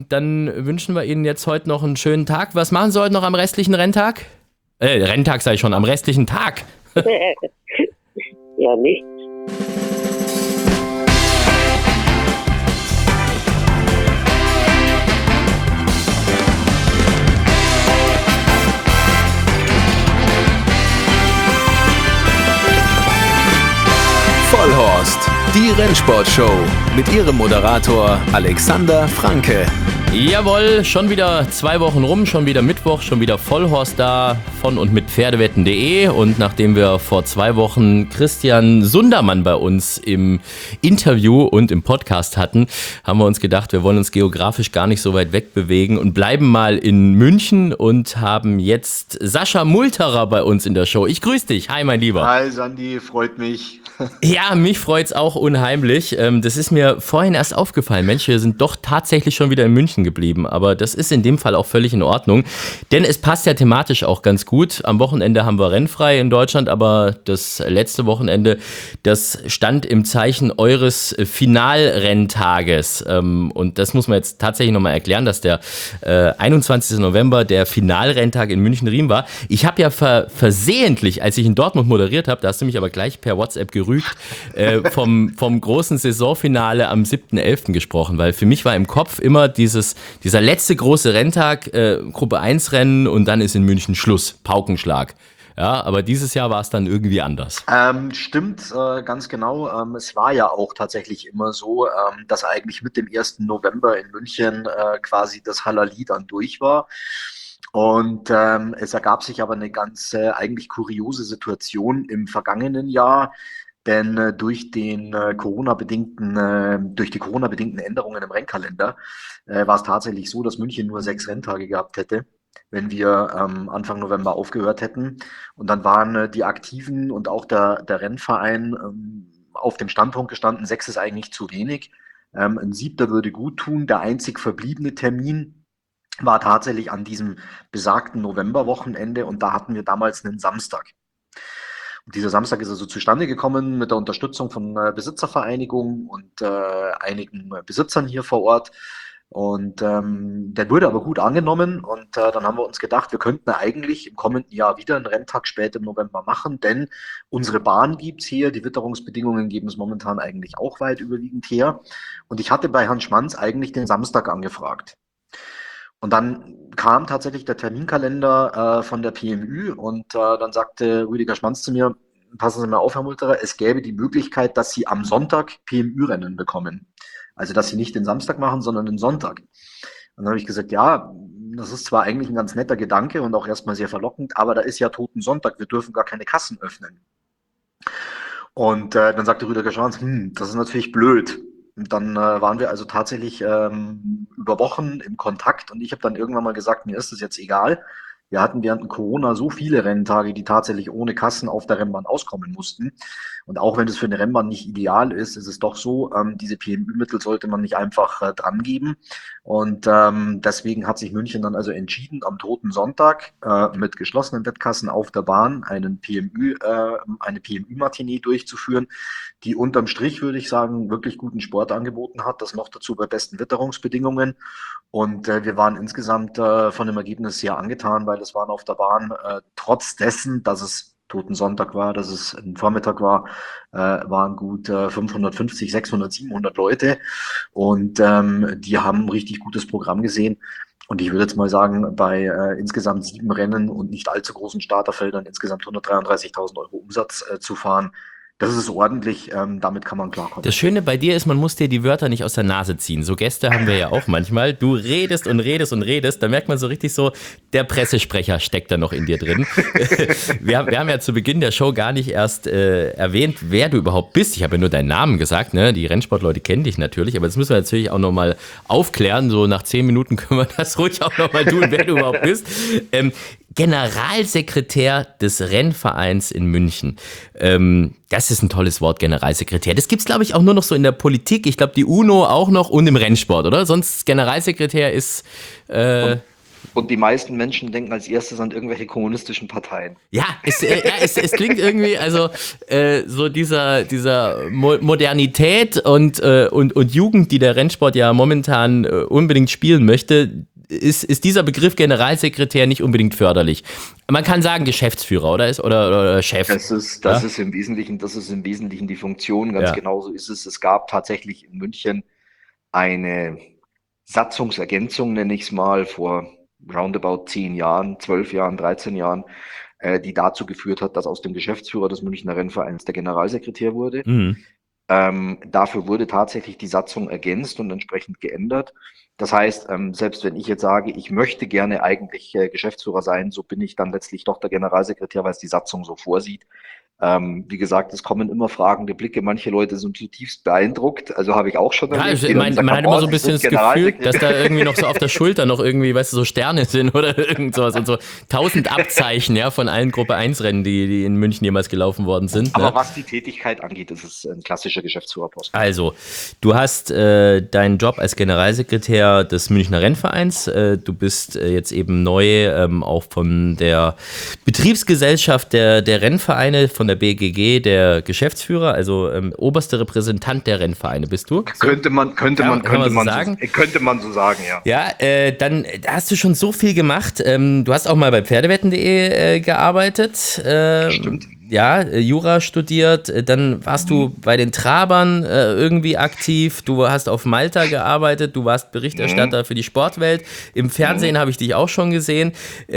Dann wünschen wir Ihnen jetzt heute noch einen schönen Tag. Was machen Sie heute noch am restlichen Renntag? Renntag sage ich schon, am restlichen Tag. Ja, nicht. Vollhorst, die Rennsportshow mit ihrem Moderator Alexander Franke. Jawohl, schon wieder 2 Wochen rum, schon wieder Mittwoch, schon wieder Vollhorst da von und mit Pferdewetten.de. Und nachdem wir vor 2 Wochen Christian Sundermann bei uns im Interview und im Podcast hatten, haben wir uns gedacht, wir wollen uns geografisch gar nicht so weit wegbewegen und bleiben mal in München und haben jetzt Sascha Multerer bei uns in der Show. Ich grüße dich. Hi, mein Lieber. Hi, Sandi, freut mich. Ja, mich freut's auch unheimlich. Das ist mir vorhin erst aufgefallen. Mensch, wir sind doch tatsächlich schon wieder in München geblieben. Aber das ist in dem Fall auch völlig in Ordnung. Denn es passt ja thematisch auch ganz gut. Am Wochenende haben wir rennfrei in Deutschland, aber das letzte Wochenende, das stand im Zeichen eures Finalrenntages. Und das muss man jetzt tatsächlich nochmal erklären, dass der 21. November der Finalrenntag in München-Riem war. Ich habe ja versehentlich, als ich in Dortmund moderiert habe, da hast du mich aber gleich per WhatsApp gerügt, vom großen Saisonfinale am 7.11. gesprochen, weil für mich war im Kopf immer dieser letzte große Renntag, Gruppe 1 Rennen und dann ist in München Schluss, Paukenschlag. Ja, aber dieses Jahr war es dann irgendwie anders. Stimmt, ganz genau. Es war ja auch tatsächlich immer so, dass eigentlich mit dem 1. November in München quasi das Halali dann durch war. Und es ergab sich aber eine ganz eigentlich kuriose Situation im vergangenen Jahr. Denn durch die Corona-bedingten Änderungen im Rennkalender war es tatsächlich so, dass München nur 6 Renntage gehabt hätte, wenn wir Anfang November aufgehört hätten. Und dann waren die Aktiven und auch der Rennverein auf dem Standpunkt gestanden, 6 ist eigentlich zu wenig. Ein 7. würde gut tun. Der einzig verbliebene Termin war tatsächlich an diesem besagten Novemberwochenende und da hatten wir damals einen Samstag. Und dieser Samstag ist also zustande gekommen mit der Unterstützung von Besitzervereinigungen und einigen Besitzern hier vor Ort. Und der wurde aber gut angenommen und dann haben wir uns gedacht, wir könnten eigentlich im kommenden Jahr wieder einen Renntag spät im November machen, denn unsere Bahn gibt's hier, die Witterungsbedingungen geben es momentan eigentlich auch weit überwiegend her. Und ich hatte bei Herrn Schmanz eigentlich den Samstag angefragt. Und dann kam tatsächlich der Terminkalender von der PMÜ und dann sagte Rüdiger Schmanz zu mir, passen Sie mal auf, Herr Multerer, es gäbe die Möglichkeit, dass Sie am Sonntag PMÜ-Rennen bekommen. Also, dass Sie nicht den Samstag machen, sondern den Sonntag. Und dann habe ich gesagt, ja, das ist zwar eigentlich ein ganz netter Gedanke und auch erstmal sehr verlockend, aber da ist ja Totensonntag, wir dürfen gar keine Kassen öffnen. Und dann sagte Rüdiger Schmanz, das ist natürlich blöd. Und dann waren wir also tatsächlich über Wochen im Kontakt und ich habe dann irgendwann mal gesagt, mir ist das jetzt egal. Wir hatten während Corona so viele Renntage, die tatsächlich ohne Kassen auf der Rennbahn auskommen mussten. Und auch wenn es für eine Rennbahn nicht ideal ist, ist es doch so, diese PMÜ-Mittel sollte man nicht einfach dran geben. Und deswegen hat sich München dann also entschieden, am Toten Sonntag mit geschlossenen Wettkassen auf der Bahn eine PMÜ-Matinee durchzuführen, die unterm Strich, würde ich sagen, wirklich guten Sport angeboten hat. Das noch dazu bei besten Witterungsbedingungen. Und wir waren insgesamt von dem Ergebnis sehr angetan, weil es waren auf der Bahn, trotz dessen, dass es Totensonntag war, dass es ein Vormittag war, waren gut 550, 600, 700 Leute. Und die haben ein richtig gutes Programm gesehen. Und ich würde jetzt mal sagen, bei insgesamt 7 Rennen und nicht allzu großen Starterfeldern insgesamt 133.000 Euro Umsatz zu fahren, das ist ordentlich, damit kann man klarkommen. Das Schöne bei dir ist, man muss dir die Wörter nicht aus der Nase ziehen. So Gäste haben wir ja auch manchmal. Du redest und redest und redest, da merkt man so richtig so, der Pressesprecher steckt da noch in dir drin. Wir haben ja zu Beginn der Show gar nicht erst erwähnt, wer du überhaupt bist. Ich habe ja nur deinen Namen gesagt, ne? Die Rennsportleute kennen dich natürlich, aber das müssen wir natürlich auch nochmal aufklären. So nach 10 Minuten können wir das ruhig auch nochmal tun, wer du überhaupt bist. Generalsekretär des Rennvereins in München. Das ist ein tolles Wort, Generalsekretär. Das gibt's, glaube ich, auch nur noch so in der Politik. Ich glaube, die UNO auch noch und im Rennsport, oder? Sonst Generalsekretär ist Und die meisten Menschen denken als erstes an irgendwelche kommunistischen Parteien. Ja, es klingt irgendwie, also so dieser Modernität und Jugend, die der Rennsport ja momentan unbedingt spielen möchte, ist dieser Begriff Generalsekretär nicht unbedingt förderlich. Man kann sagen Geschäftsführer, oder Chef. Das ist im Wesentlichen die Funktion, ganz genauso ist es. Es gab tatsächlich in München eine Satzungsergänzung, nenne ich es mal, vor roundabout 10 Jahren, 12 Jahren, 13 Jahren, die dazu geführt hat, dass aus dem Geschäftsführer des Münchner Rennvereins der Generalsekretär wurde. Mhm. Dafür wurde tatsächlich die Satzung ergänzt und entsprechend geändert. Das heißt, selbst wenn ich jetzt sage, ich möchte gerne eigentlich Geschäftsführer sein, so bin ich dann letztlich doch der Generalsekretär, weil es die Satzung so vorsieht. Wie gesagt, es kommen immer fragende Blicke. Manche Leute sind zutiefst beeindruckt. Also habe ich auch schon erlebt. Man hat immer so ein bisschen das Gefühl, dass da irgendwie noch so auf der Schulter noch irgendwie, weißt du, so Sterne sind oder irgend sowas und so 1000 Abzeichen, ja, von allen Gruppe 1 Rennen, die in München jemals gelaufen worden sind. Aber was die Tätigkeit angeht, ist es ein klassischer Geschäftsführerposten. Also, du hast deinen Job als Generalsekretär des Münchner Rennvereins. Du bist jetzt eben neu auch von der Betriebsgesellschaft der Rennvereine, von der BGG, der Geschäftsführer, also oberster Repräsentant der Rennvereine bist du. So? Könnte man so sagen, ja. Ja, dann hast du schon so viel gemacht. Du hast auch mal bei Pferdewetten.de gearbeitet. Stimmt. Ja, Jura studiert, dann warst du bei den Trabern irgendwie aktiv, du hast auf Malta gearbeitet, du warst Berichterstatter für die Sportwelt, im Fernsehen habe ich dich auch schon gesehen.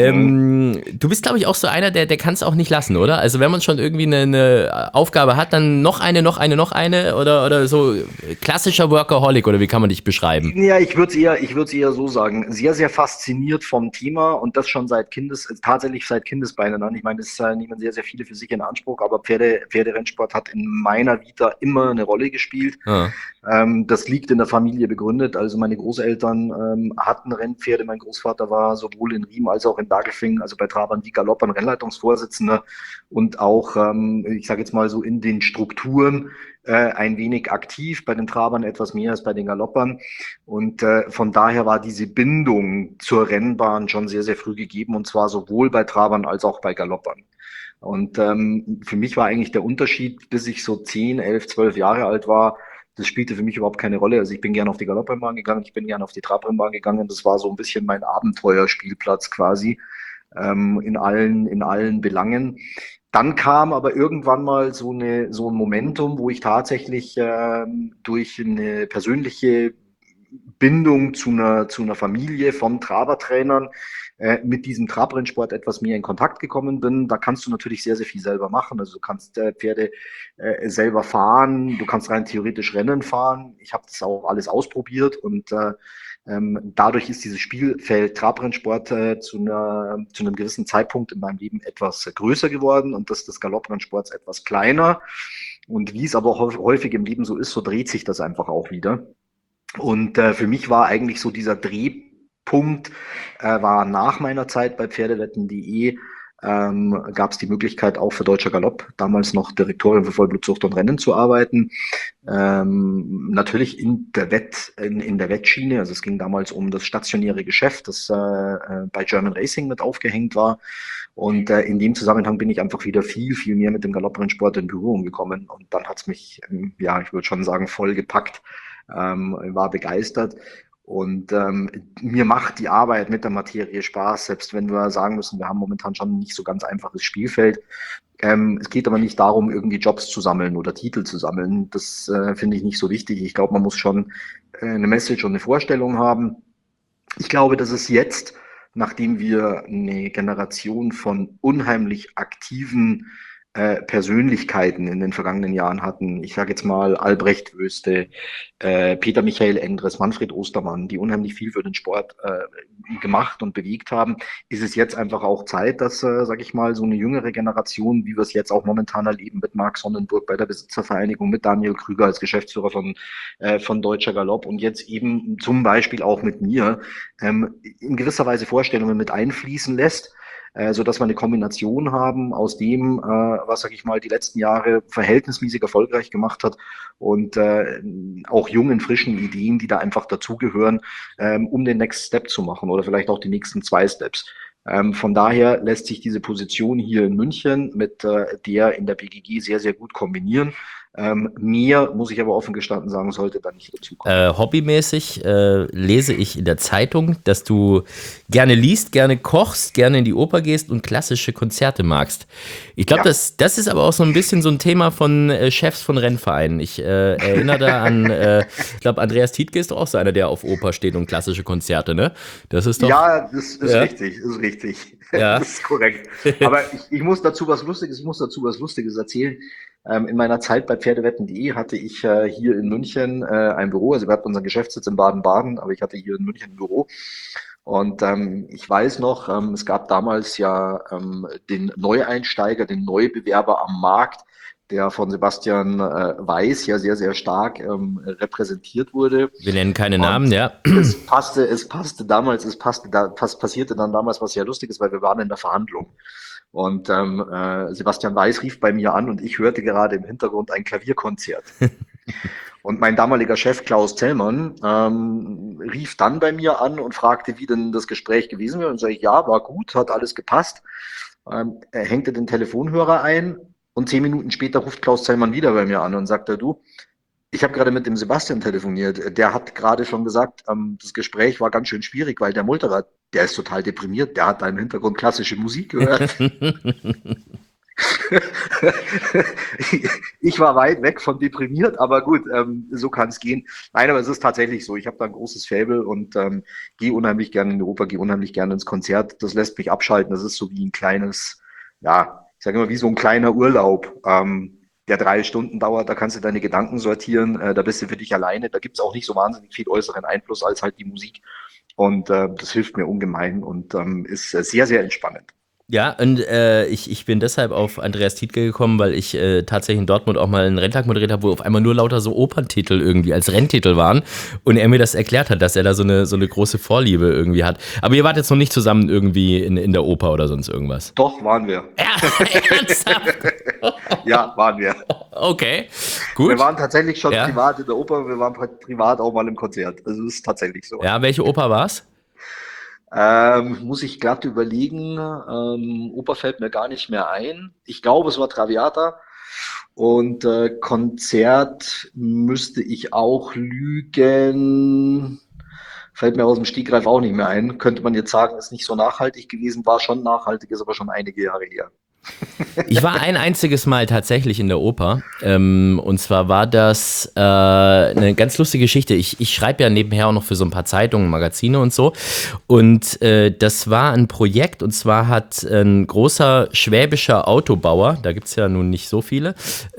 Du bist, glaube ich, auch so einer, der kann es auch nicht lassen, oder? Also wenn man schon irgendwie eine Aufgabe hat, dann noch eine oder so klassischer Workaholic, oder wie kann man dich beschreiben? Ja, ich würde es eher so sagen. Sehr, sehr fasziniert vom Thema und das schon tatsächlich seit Kindesbeinen an. Ich meine, das nehmen sehr, sehr viele für sich in Anspruch, aber Pferderennsport hat in meiner Vita immer eine Rolle gespielt. Ah. Das liegt in der Familie begründet. Also meine Großeltern hatten Rennpferde. Mein Großvater war sowohl in Riem als auch in Dagelfing, also bei Trabern wie Galoppern, Rennleitungsvorsitzender und auch, ich sage jetzt mal so in den Strukturen ein wenig aktiv, bei den Trabern etwas mehr als bei den Galoppern. Und von daher war diese Bindung zur Rennbahn schon sehr, sehr früh gegeben, und zwar sowohl bei Trabern als auch bei Galoppern. Und für mich war eigentlich der Unterschied, bis ich so 10, 11, 12 Jahre alt war, das spielte für mich überhaupt keine Rolle. Also ich bin gerne auf die Galopprennbahn gegangen, ich bin gerne auf die Trabrennbahn gegangen. Das war so ein bisschen mein Abenteuerspielplatz quasi, in allen Belangen. Dann kam aber irgendwann mal so ein Momentum, wo ich tatsächlich durch eine persönliche Bindung zu einer Familie von Trabertrainern mit diesem Trabrennsport etwas mehr in Kontakt gekommen bin. Da kannst du natürlich sehr, sehr viel selber machen. Also du kannst Pferde selber fahren, du kannst rein theoretisch Rennen fahren. Ich habe das auch alles ausprobiert und dadurch ist dieses Spielfeld Trabrennsport zu einem gewissen Zeitpunkt in meinem Leben etwas größer geworden und das des Galopprennsports etwas kleiner. Und wie es aber häufig im Leben so ist, so dreht sich das einfach auch wieder. Und für mich war eigentlich so dieser Drehpunkt, war nach meiner Zeit bei Pferdewetten.de, gab es die Möglichkeit auch für Deutscher Galopp, damals noch Direktorin für Vollblutzucht und Rennen zu arbeiten. Natürlich in der Wettschiene, also es ging damals um das stationäre Geschäft, das bei German Racing mit aufgehängt war. Und in dem Zusammenhang bin ich einfach wieder viel, viel mehr mit dem Galopprennsport in Berührung gekommen. Und dann hat's mich, ja, ich würde schon sagen, voll gepackt. War begeistert und mir macht die Arbeit mit der Materie Spaß, selbst wenn wir sagen müssen, wir haben momentan schon nicht so ganz einfaches Spielfeld. Es geht aber nicht darum, irgendwie Jobs zu sammeln oder Titel zu sammeln. Das finde ich nicht so wichtig. Ich glaube, man muss schon eine Message und eine Vorstellung haben. Ich glaube, dass es jetzt, nachdem wir eine Generation von unheimlich aktiven Persönlichkeiten in den vergangenen Jahren hatten. Ich sage jetzt mal Albrecht Wöste, Peter Michael Endres, Manfred Ostermann, die unheimlich viel für den Sport gemacht und bewegt haben, ist es jetzt einfach auch Zeit, dass, sage ich mal, so eine jüngere Generation, wie wir es jetzt auch momentan erleben mit Marc Sonnenburg bei der Besitzervereinigung, mit Daniel Krüger als Geschäftsführer von Deutscher Galopp und jetzt eben zum Beispiel auch mit mir in gewisser Weise Vorstellungen mit einfließen lässt. sodass wir eine Kombination haben aus dem, was, sag ich mal, die letzten Jahre verhältnismäßig erfolgreich gemacht hat und auch jungen, frischen Ideen, die da einfach dazugehören, um den Next Step zu machen oder vielleicht auch die nächsten 2 Steps. Von daher lässt sich diese Position hier in München mit der in der BGG sehr, sehr gut kombinieren. Mehr, muss ich aber offen gestanden sagen, sollte da nicht dazukommen. Hobbymäßig lese ich in der Zeitung, dass du gerne liest, gerne kochst, gerne in die Oper gehst und klassische Konzerte magst. Ich glaube, das ist aber auch so ein bisschen so ein Thema von Chefs von Rennvereinen. Ich erinnere da an, ich glaube, Andreas Tietke ist doch auch so einer, der auf Oper steht und klassische Konzerte, ne? Das ist doch... Ja, das ist richtig, ist richtig. Ja. Das ist korrekt. Aber ich muss dazu was Lustiges erzählen. In meiner Zeit bei Pferdewetten.de hatte ich hier in München ein Büro. Also wir hatten unseren Geschäftssitz in Baden-Baden, aber ich hatte hier in München ein Büro. Und ich weiß noch, es gab damals ja den Neueinsteiger, den Neubewerber am Markt, der von Sebastian Weiß ja sehr, sehr stark repräsentiert wurde. Wir nennen keine Namen, ja. Es passierte dann damals was sehr Lustiges, weil wir waren in der Verhandlung. Und Sebastian Weiß rief bei mir an und ich hörte gerade im Hintergrund ein Klavierkonzert. Und mein damaliger Chef Klaus Zellmann rief dann bei mir an und fragte, wie denn das Gespräch gewesen wäre. Und sage ich, ja, war gut, hat alles gepasst. Er hängte den Telefonhörer ein und 10 Minuten später ruft Klaus Zellmann wieder bei mir an und sagte, du, ich habe gerade mit dem Sebastian telefoniert. Der hat gerade schon gesagt, das Gespräch war ganz schön schwierig, weil der Mulderer, der ist total deprimiert. Der hat da im Hintergrund klassische Musik gehört. Ich war weit weg von deprimiert, aber gut, so kann es gehen. Nein, aber es ist tatsächlich so. Ich habe da ein großes Faible und gehe unheimlich gerne in die Oper, gehe unheimlich gerne ins Konzert. Das lässt mich abschalten. Das ist so wie ein kleines, ja, ich sage immer, wie so ein kleiner Urlaub. Der 3 Stunden dauert, da kannst du deine Gedanken sortieren, da bist du für dich alleine, da gibt's auch nicht so wahnsinnig viel äußeren Einfluss als halt die Musik und das hilft mir ungemein und ist sehr, sehr entspannend. Ja, und ich bin deshalb auf Andreas Tietke gekommen, weil ich tatsächlich in Dortmund auch mal einen Renntag moderiert habe, wo auf einmal nur lauter so Operntitel irgendwie als Renntitel waren und er mir das erklärt hat, dass er da so eine große Vorliebe irgendwie hat. Aber ihr wart jetzt noch nicht zusammen irgendwie in der Oper oder sonst irgendwas? Doch, waren wir. Ja, ernsthaft? Ja, waren wir. Okay, gut. Wir waren tatsächlich schon privat in der Oper, wir waren privat auch mal im Konzert. Also es ist tatsächlich so. Ja, welche Oper war's? Muss ich glatt überlegen. Oper fällt mir gar nicht mehr ein. Ich glaube, es war Traviata. Und Konzert müsste ich auch lügen. Fällt mir aus dem Stegreif auch nicht mehr ein. Könnte man jetzt sagen, ist nicht so nachhaltig gewesen. War schon nachhaltig, ist aber schon einige Jahre her. Ich war ein einziges Mal tatsächlich in der Oper und zwar war das eine ganz lustige Geschichte. Ich schreibe ja nebenher auch noch für so ein paar Zeitungen, Magazine und so und das war ein Projekt und zwar hat ein großer schwäbischer Autobauer, da gibt es ja nun nicht so viele,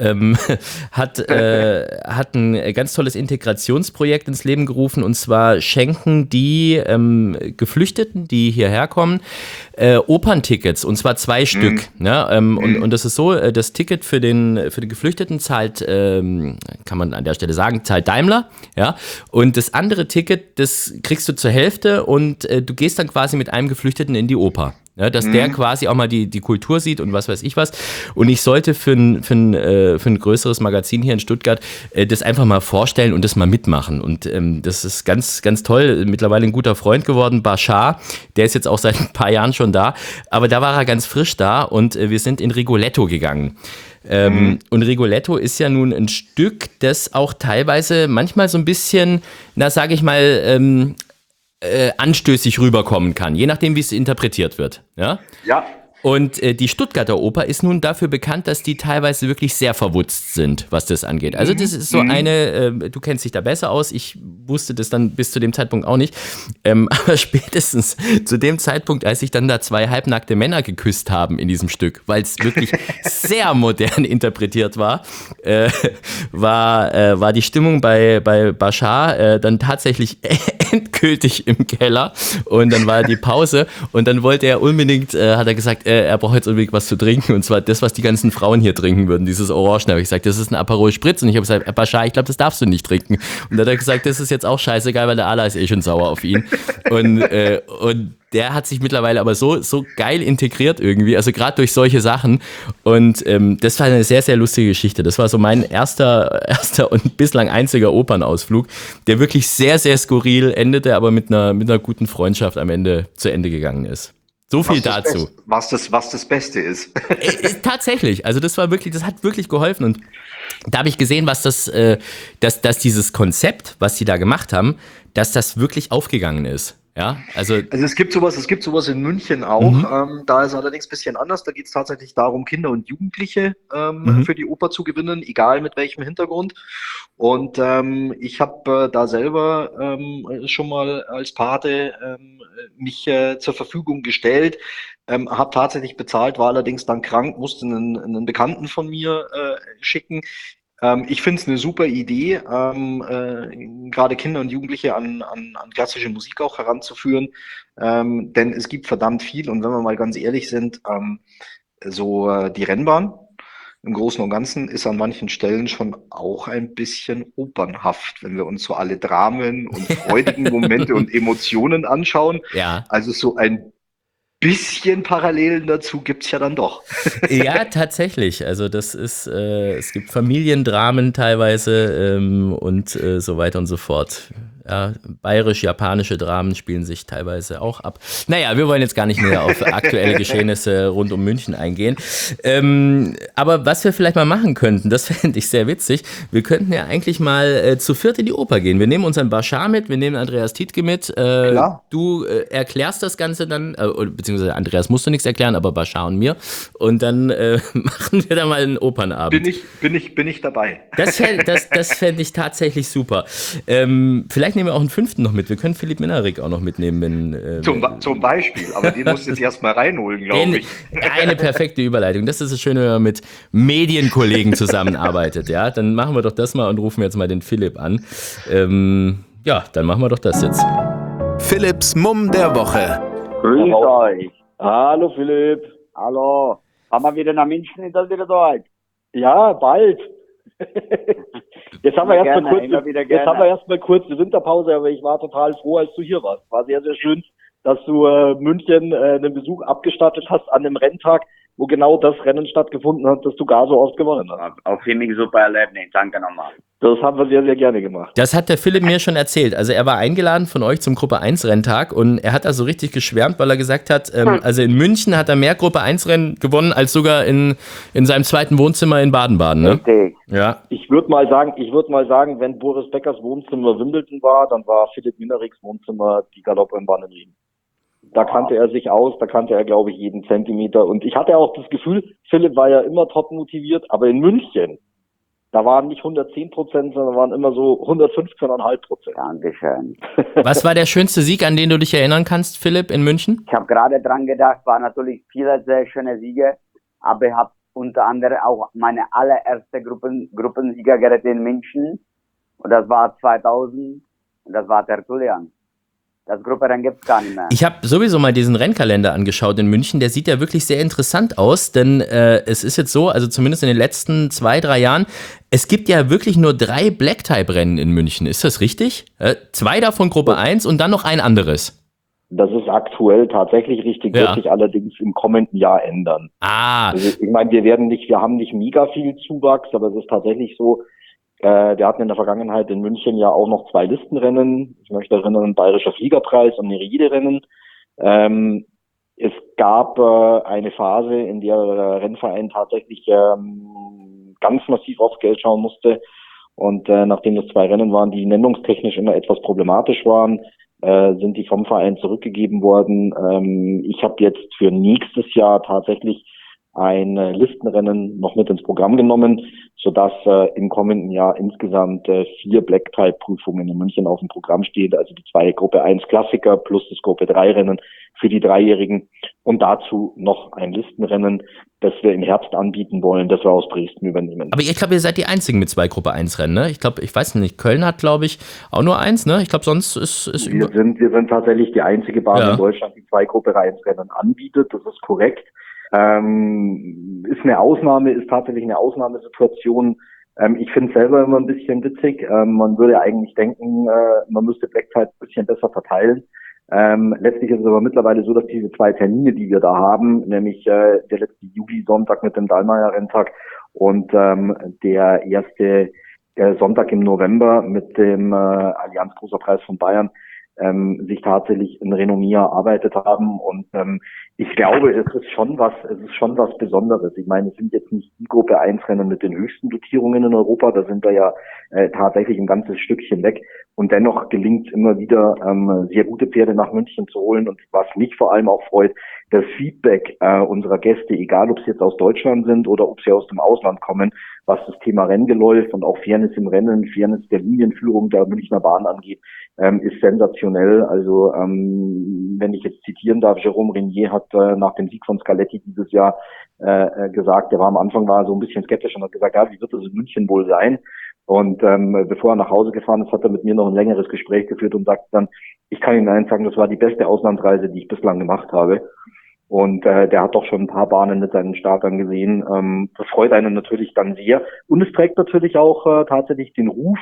hat ein ganz tolles Integrationsprojekt ins Leben gerufen und zwar schenken die Geflüchteten, die hierher kommen, Operntickets und zwar 2 Stück, ne? Und das ist so, das Ticket für den Geflüchteten zahlt, kann man an der Stelle sagen, zahlt Daimler, ja, und das andere Ticket, das kriegst du zur Hälfte und du gehst dann quasi mit einem Geflüchteten in die Oper. Ja, dass der quasi auch mal die Kultur sieht und was weiß ich was. Und ich sollte für ein größeres Magazin hier in Stuttgart das einfach mal vorstellen und das mal mitmachen. Und das ist ganz, ganz toll. Mittlerweile ein guter Freund geworden, Bashar. Der ist jetzt auch seit ein paar Jahren schon da. Aber da war er ganz frisch da und wir sind in Rigoletto gegangen. Und Rigoletto ist ja nun ein Stück, das auch teilweise manchmal so ein bisschen, na sage ich mal, anstößig rüberkommen kann, je nachdem, wie es interpretiert wird. Ja. Ja. Und die Stuttgarter Oper ist nun dafür bekannt, dass die teilweise wirklich sehr verwutzt sind, was das angeht. Also das ist so eine, du kennst dich da besser aus, ich wusste das dann bis zu dem Zeitpunkt auch nicht, aber spätestens zu dem Zeitpunkt, als sich dann da 2 halbnackte Männer geküsst haben in diesem Stück, weil es wirklich sehr modern interpretiert war, war die Stimmung bei Bashar dann tatsächlich endgültig im Keller und dann war die Pause und dann wollte er unbedingt, hat er gesagt, er braucht jetzt unbedingt was zu trinken und zwar das, was die ganzen Frauen hier trinken würden, dieses Orangen. Da habe ich gesagt, das ist ein Aperol Spritz und ich habe gesagt, Bashar, ich glaube, das darfst du nicht trinken. Und dann hat er gesagt, das ist jetzt auch scheißegal, weil der Allah ist eh schon sauer auf ihn. Und der hat sich mittlerweile aber so geil integriert irgendwie, also gerade durch solche Sachen. Und das war eine sehr, sehr lustige Geschichte. Das war so mein erster und bislang einziger Opernausflug, der wirklich sehr, sehr skurril endete, aber mit einer guten Freundschaft am Ende zu Ende gegangen ist. So viel dazu. Was das Beste ist. Tatsächlich, also das hat wirklich geholfen und da habe ich gesehen, was dass dieses Konzept, was die da gemacht haben, dass das wirklich aufgegangen ist. Ja, also es gibt sowas in München auch. Da ist allerdings ein bisschen anders. Da geht es tatsächlich darum, Kinder und Jugendliche für die Oper zu gewinnen, egal mit welchem Hintergrund. Und ich habe da selber schon mal als Pate mich zur Verfügung gestellt, habe tatsächlich bezahlt, war allerdings dann krank, musste einen Bekannten von mir schicken. Ich finde es eine super Idee, gerade Kinder und Jugendliche an klassische Musik auch heranzuführen, denn es gibt verdammt viel und wenn wir mal ganz ehrlich sind, die Rennbahn im Großen und Ganzen ist an manchen Stellen schon auch ein bisschen opernhaft, wenn wir uns so alle Dramen und freudigen Momente und Emotionen anschauen. ja. Also so ein bisschen Parallelen dazu gibt's ja dann doch. Ja, tatsächlich. Also das ist, es gibt Familiendramen teilweise und so weiter und so fort. Ja, bayerisch-japanische Dramen spielen sich teilweise auch ab. Naja, wir wollen jetzt gar nicht mehr auf aktuelle Geschehnisse rund um München eingehen. Aber was wir vielleicht mal machen könnten, das fände ich sehr witzig, wir könnten ja eigentlich mal zu viert in die Oper gehen. Wir nehmen unseren Bashar mit, wir nehmen Andreas Tietke mit. Klar. Du erklärst das Ganze dann, beziehungsweise Andreas musst du nichts erklären, aber Bashar und mir. Und dann machen wir da mal einen Opernabend. Bin ich dabei. Das fänd ich tatsächlich super. Vielleicht nehmen wir auch einen fünften noch mit. Wir können Philipp Minnarik auch noch mitnehmen. Zum Beispiel, aber den musst du jetzt erstmal reinholen, glaube ich. Eine perfekte Überleitung. Das ist das Schöne, wenn man mit Medienkollegen zusammenarbeitet. Ja, dann machen wir doch das mal und rufen jetzt mal den Philipp an. Ja, dann machen wir doch das jetzt. Philipps Mumm der Woche. Grüß euch. Hallo Philipp. Hallo. Fahren wir wieder nach München, ist das wieder soweit? Ja, bald. Jetzt haben wir erstmal kurze Winterpause, aber ich war total froh, als du hier warst. War sehr, sehr schön, dass du München einen Besuch abgestattet hast an dem Renntag, wo genau das Rennen stattgefunden hat, das du gar so oft gewonnen hast. Auf jeden Fall super Erlebnis. Danke nochmal. Das haben wir sehr, sehr gerne gemacht. Das hat der Philipp mir schon erzählt. Also er war eingeladen von euch zum Gruppe 1 Renntag und er hat da so richtig geschwärmt, weil er gesagt hat, also in München hat er mehr Gruppe 1 Rennen gewonnen als sogar in seinem zweiten Wohnzimmer in Baden-Baden. Ne? Richtig. Ja. Ich würde mal sagen, wenn Boris Beckers Wohnzimmer Wimbledon war, dann war Philipp Minnariks Wohnzimmer die Galopprennbahn in Wien. Da kannte er sich aus, da kannte er, glaube ich, jeden Zentimeter. Und ich hatte auch das Gefühl, Philipp war ja immer top motiviert, aber in München, da waren nicht 110%, sondern waren immer so 115,5%. Dankeschön. Was war der schönste Sieg, an den du dich erinnern kannst, Philipp, in München? Ich habe gerade dran gedacht, war natürlich viele sehr schöne Siege, aber ich habe unter anderem auch meine allererste Gruppensieger gerettet in München. Und das war 2000 und das war Tertullian. Das Gruppenrennen gibt's gar nicht mehr. Ich habe sowieso mal diesen Rennkalender angeschaut in München. Der sieht ja wirklich sehr interessant aus, denn es ist jetzt so, also zumindest in den letzten 2-3 Jahren, es gibt ja wirklich nur 3 Black-Type-Rennen in München. Ist das richtig? 2 davon Gruppe 1 und dann noch ein anderes. Das ist aktuell tatsächlich richtig, wird sich allerdings im kommenden Jahr ändern. Also ich meine, wir haben nicht mega viel Zuwachs, aber es ist tatsächlich so, wir hatten in der Vergangenheit in München ja auch noch 2 Listenrennen. Ich möchte erinnern, Bayerischer Fliegerpreis und Nereide-Rennen. Es gab eine Phase, in der der Rennverein tatsächlich ganz massiv aufs Geld schauen musste. Und nachdem das 2 Rennen waren, die nennungstechnisch immer etwas problematisch waren, sind die vom Verein zurückgegeben worden. Ich habe jetzt für nächstes Jahr tatsächlich ein Listenrennen noch mit ins Programm genommen, sodass im kommenden Jahr insgesamt 4 Black-Type-Prüfungen in München auf dem Programm stehen, also die 2 Gruppe 1 Klassiker plus das Gruppe 3 Rennen für die Dreijährigen und dazu noch ein Listenrennen, das wir im Herbst anbieten wollen, das wir aus Dresden übernehmen. Aber ich glaube, ihr seid die Einzigen mit 2 Gruppe 1 Rennen, ne? Ich glaube, ich weiß nicht, Köln hat, glaube ich, auch nur 1, ne? Ich glaube, sonst ist wir sind tatsächlich die einzige Bahn in Deutschland, die 2 Gruppe 1 Rennen anbietet, das ist korrekt. Ist tatsächlich eine Ausnahmesituation. Ich finde es selber immer ein bisschen witzig. Man würde eigentlich denken, man müsste Black Type ein bisschen besser verteilen. Letztlich ist es aber mittlerweile so, dass diese 2 Termine, die wir da haben, nämlich der letzte Juli-Sonntag mit dem Dallmayr-Renntag und der erste Sonntag im November mit dem Allianz Großer Preis von Bayern sich tatsächlich ein Renommee erarbeitet haben. Und ich glaube, es ist schon was Besonderes. Ich meine, es sind jetzt nicht die Gruppe 1 Rennen mit den höchsten Dotierungen in Europa, da sind wir ja tatsächlich ein ganzes Stückchen weg. Und dennoch gelingt es immer wieder, sehr gute Pferde nach München zu holen. Und was mich vor allem auch freut, das Feedback unserer Gäste, egal ob sie jetzt aus Deutschland sind oder ob sie aus dem Ausland kommen, was das Thema Renngeläuf und auch Fairness im Rennen, Fairness der Linienführung der Münchner Bahn angeht, ist sensationell. Also wenn ich jetzt zitieren darf, Jérôme Régnier hat nach dem Sieg von Scaletti dieses Jahr gesagt, der war am Anfang so ein bisschen skeptisch und hat gesagt, ja, wie wird das in München wohl sein? Und bevor er nach Hause gefahren ist, hat er mit mir noch ein längeres Gespräch geführt und sagt dann, ich kann Ihnen eins sagen, das war die beste Auslandsreise, die ich bislang gemacht habe. Und der hat doch schon ein paar Bahnen mit seinen Startern gesehen. Das freut einen natürlich dann sehr. Und es trägt natürlich auch tatsächlich den Ruf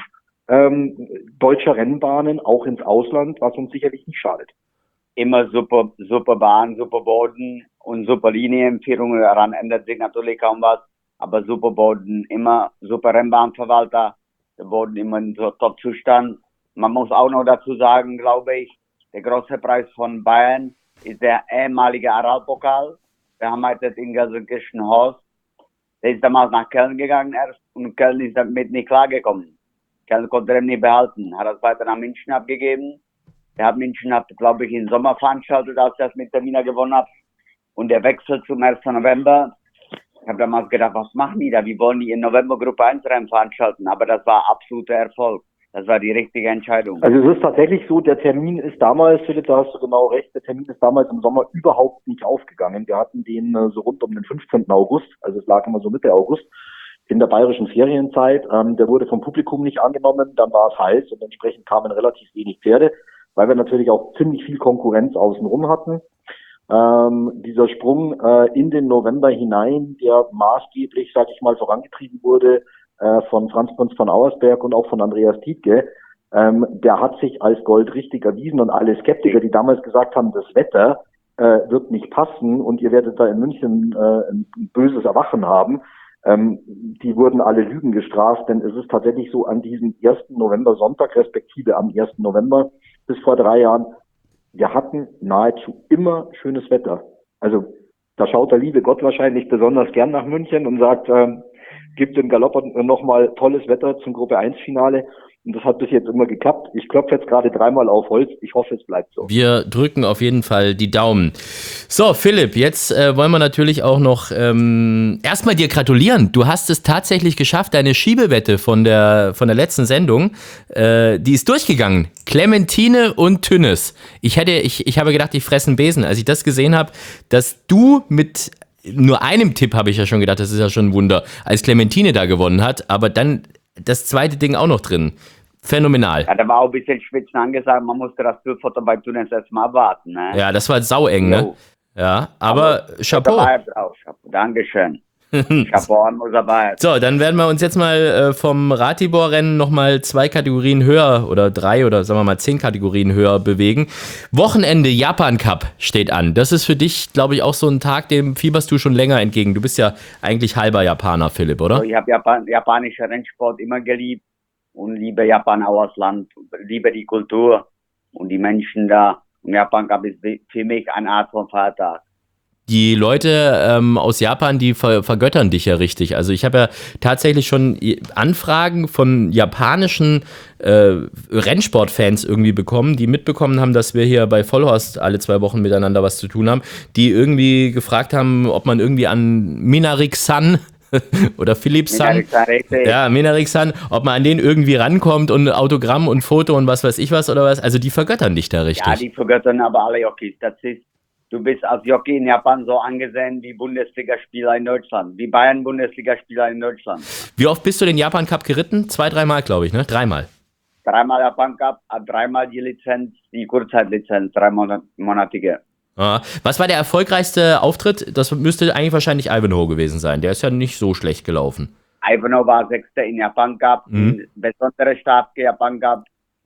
deutscher Rennbahnen auch ins Ausland, was uns sicherlich nicht schadet. Immer super Bahn, super Boden und super Linienführung. Daran ändert sich natürlich kaum was. Aber super Boden, immer super Rennbahnverwalter. Der Boden immer in so Top-Zustand. Man muss auch noch dazu sagen, glaube ich, der große Preis von Bayern ist der ehemalige Aralpokal. Wir haben heute in Gelsenkirchen Horst. Der ist damals nach Köln gegangen erst und Köln ist damit nicht klargekommen. Köln konnte ihn nicht behalten, hat das weiter nach München abgegeben. Der hat München, glaube ich, im Sommer veranstaltet, als er das mit Termina gewonnen hat. Und der Wechsel zum 1. November, ich habe damals gedacht, was machen die da? Wie wollen die in November Gruppe 1 Rennen veranstalten? Aber das war absoluter Erfolg. Das war die richtige Entscheidung. Also es ist tatsächlich so, der Termin ist damals, Philipp, da hast du genau recht, der Termin ist damals im Sommer überhaupt nicht aufgegangen. Wir hatten den so rund um den 15. August, also es lag immer so Mitte August, in der bayerischen Ferienzeit. Der wurde vom Publikum nicht angenommen, dann war es heiß und entsprechend kamen relativ wenig Pferde, weil wir natürlich auch ziemlich viel Konkurrenz außenrum hatten. Dieser Sprung in den November hinein, der maßgeblich, sage ich mal, vorangetrieben wurde von Franz Prinz von Auersberg und auch von Andreas Tietke, der hat sich als Gold richtig erwiesen und alle Skeptiker, die damals gesagt haben, das Wetter wird nicht passen und ihr werdet da in München ein böses Erwachen haben, die wurden alle Lügen gestraft, denn es ist tatsächlich so, an diesem 1. November Sonntag, respektive am 1. November bis vor 3 Jahren, wir hatten nahezu immer schönes Wetter. Also da schaut der liebe Gott wahrscheinlich besonders gern nach München und sagt, gibt dem Galopp nochmal tolles Wetter zum Gruppe 1 Finale. Und das hat bis jetzt immer geklappt. Ich klopfe jetzt gerade 3-mal auf Holz. Ich hoffe, es bleibt so. Wir drücken auf jeden Fall die Daumen. So, Philipp, jetzt wollen wir natürlich auch noch erstmal dir gratulieren. Du hast es tatsächlich geschafft, deine Schiebewette von der letzten Sendung, die ist durchgegangen. Clementine und Tünnes. Ich habe gedacht, ich fresse einen Besen. Als ich das gesehen habe, dass du mit nur einem Tipp, habe ich ja schon gedacht, das ist ja schon ein Wunder, als Clementine da gewonnen hat, aber dann das zweite Ding auch noch drin. Phänomenal. Ja, da war auch ein bisschen Schwitzen angesagt, man musste das Bildfoto bei Tunis erstmal abwarten. Ne? Ja, das war saueng, ne? Ja, aber Chapeau. Dankeschön. Chapeau an Mosabay. So, dann werden wir uns jetzt mal vom Ratibor-Rennen nochmal 2 Kategorien höher oder 3 oder sagen wir mal 10 Kategorien höher bewegen. Wochenende Japan Cup steht an. Das ist für dich, glaube ich, auch so ein Tag, dem fieberst du schon länger entgegen. Du bist ja eigentlich halber Japaner, Philipp, oder? Also ich habe japanischer Rennsport immer geliebt und liebe Japan auch als Land, liebe die Kultur und die Menschen da. Und Japan Cup ist für mich eine Art von Feiertag. Die Leute aus Japan, die vergöttern dich ja richtig. Also ich habe ja tatsächlich schon Anfragen von japanischen Rennsportfans irgendwie bekommen, die mitbekommen haben, dass wir hier bei Vollhorst alle 2 Wochen miteinander was zu tun haben, die irgendwie gefragt haben, ob man irgendwie an Minarik-san oder Philipp-san, Minarik-san, ob man an den irgendwie rankommt und Autogramm und Foto und was weiß ich was oder was. Also die vergöttern dich da richtig. Ja, die vergöttern aber alle Jockeys. Du bist als Jockey in Japan so angesehen wie Bundesligaspieler in Deutschland, wie Bayern-Bundesligaspieler in Deutschland. Wie oft bist du den Japan Cup geritten? 2-3 Mal, glaube ich, ne? 3-mal. 3-mal Japan Cup, 3-mal die Lizenz, die Kurzzeitlizenz, 3-monatige. Was war der erfolgreichste Auftritt? Das müsste eigentlich wahrscheinlich Ivanhoe gewesen sein. Der ist ja nicht so schlecht gelaufen. Ivanhoe war 6. in Japan Cup, besondere Stab Japan Cup.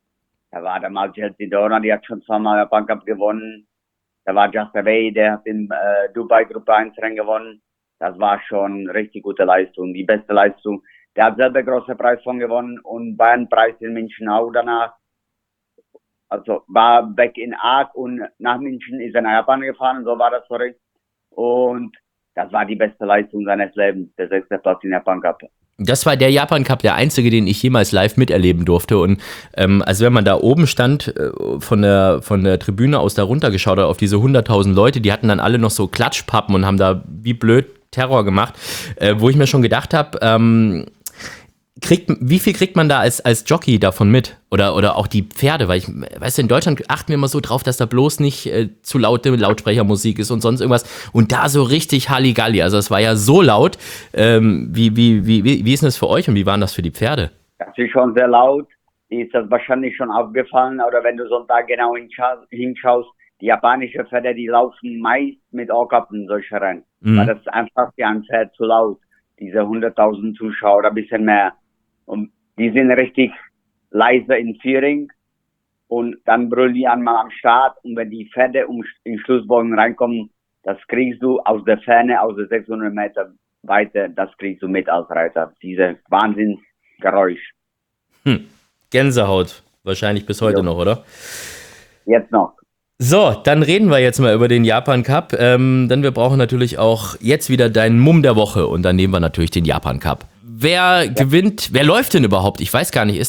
Da war damals Chelsea Donner, die hat schon zweimal Japan Cup gewonnen. Da war Just Away, der hat in Dubai Gruppe 1 Rennen gewonnen. Das war schon richtig gute Leistung, die beste Leistung. Der hat selber große Preis von gewonnen und Bayern-Preis in München auch danach. Also war weg in Aag und nach München ist er nach Japan gefahren, so war das, sorry. Und das war die beste Leistung seines Lebens, der 6. Platz in Japan Cup. Das war der Japan Cup, der einzige, den ich jemals live miterleben durfte. Und also wenn man da oben stand, von der Tribüne aus da runtergeschaut hat auf diese 100.000 Leute, die hatten dann alle noch so Klatschpappen und haben da wie blöd Terror gemacht, wo ich mir schon gedacht habe, wie viel kriegt man da als Jockey davon mit? Oder auch die Pferde? Weil weißt du, in Deutschland achten wir immer so drauf, dass da bloß nicht zu laute Lautsprechermusik ist und sonst irgendwas. Und da so richtig Halligalli. Also es war ja so laut. Wie ist denn das für euch und wie waren das für die Pferde? Das ist schon sehr laut. Ist das wahrscheinlich schon aufgefallen. Oder wenn du so da genau hinschaust, die japanischen Pferde, die laufen meist mit Ohrkappen solche Rennen. Weil das ist einfach für ein Pferd zu laut. Diese 100.000 Zuschauer, ein bisschen mehr. Und die sind richtig leise in Führing und dann brüllen die einmal am Start und wenn die Pferde in Schlussbogen reinkommen, das kriegst du aus der Ferne, aus der 600 Meter Weite, das kriegst du mit als Reiter. Diese Wahnsinnsgeräusch. Gänsehaut, wahrscheinlich bis heute noch, oder? Jetzt noch. So, dann reden wir jetzt mal über den Japan Cup, denn wir brauchen natürlich auch jetzt wieder deinen Mumm der Woche und dann nehmen wir natürlich den Japan Cup. Wer gewinnt, wer läuft denn überhaupt? Ich weiß gar nicht,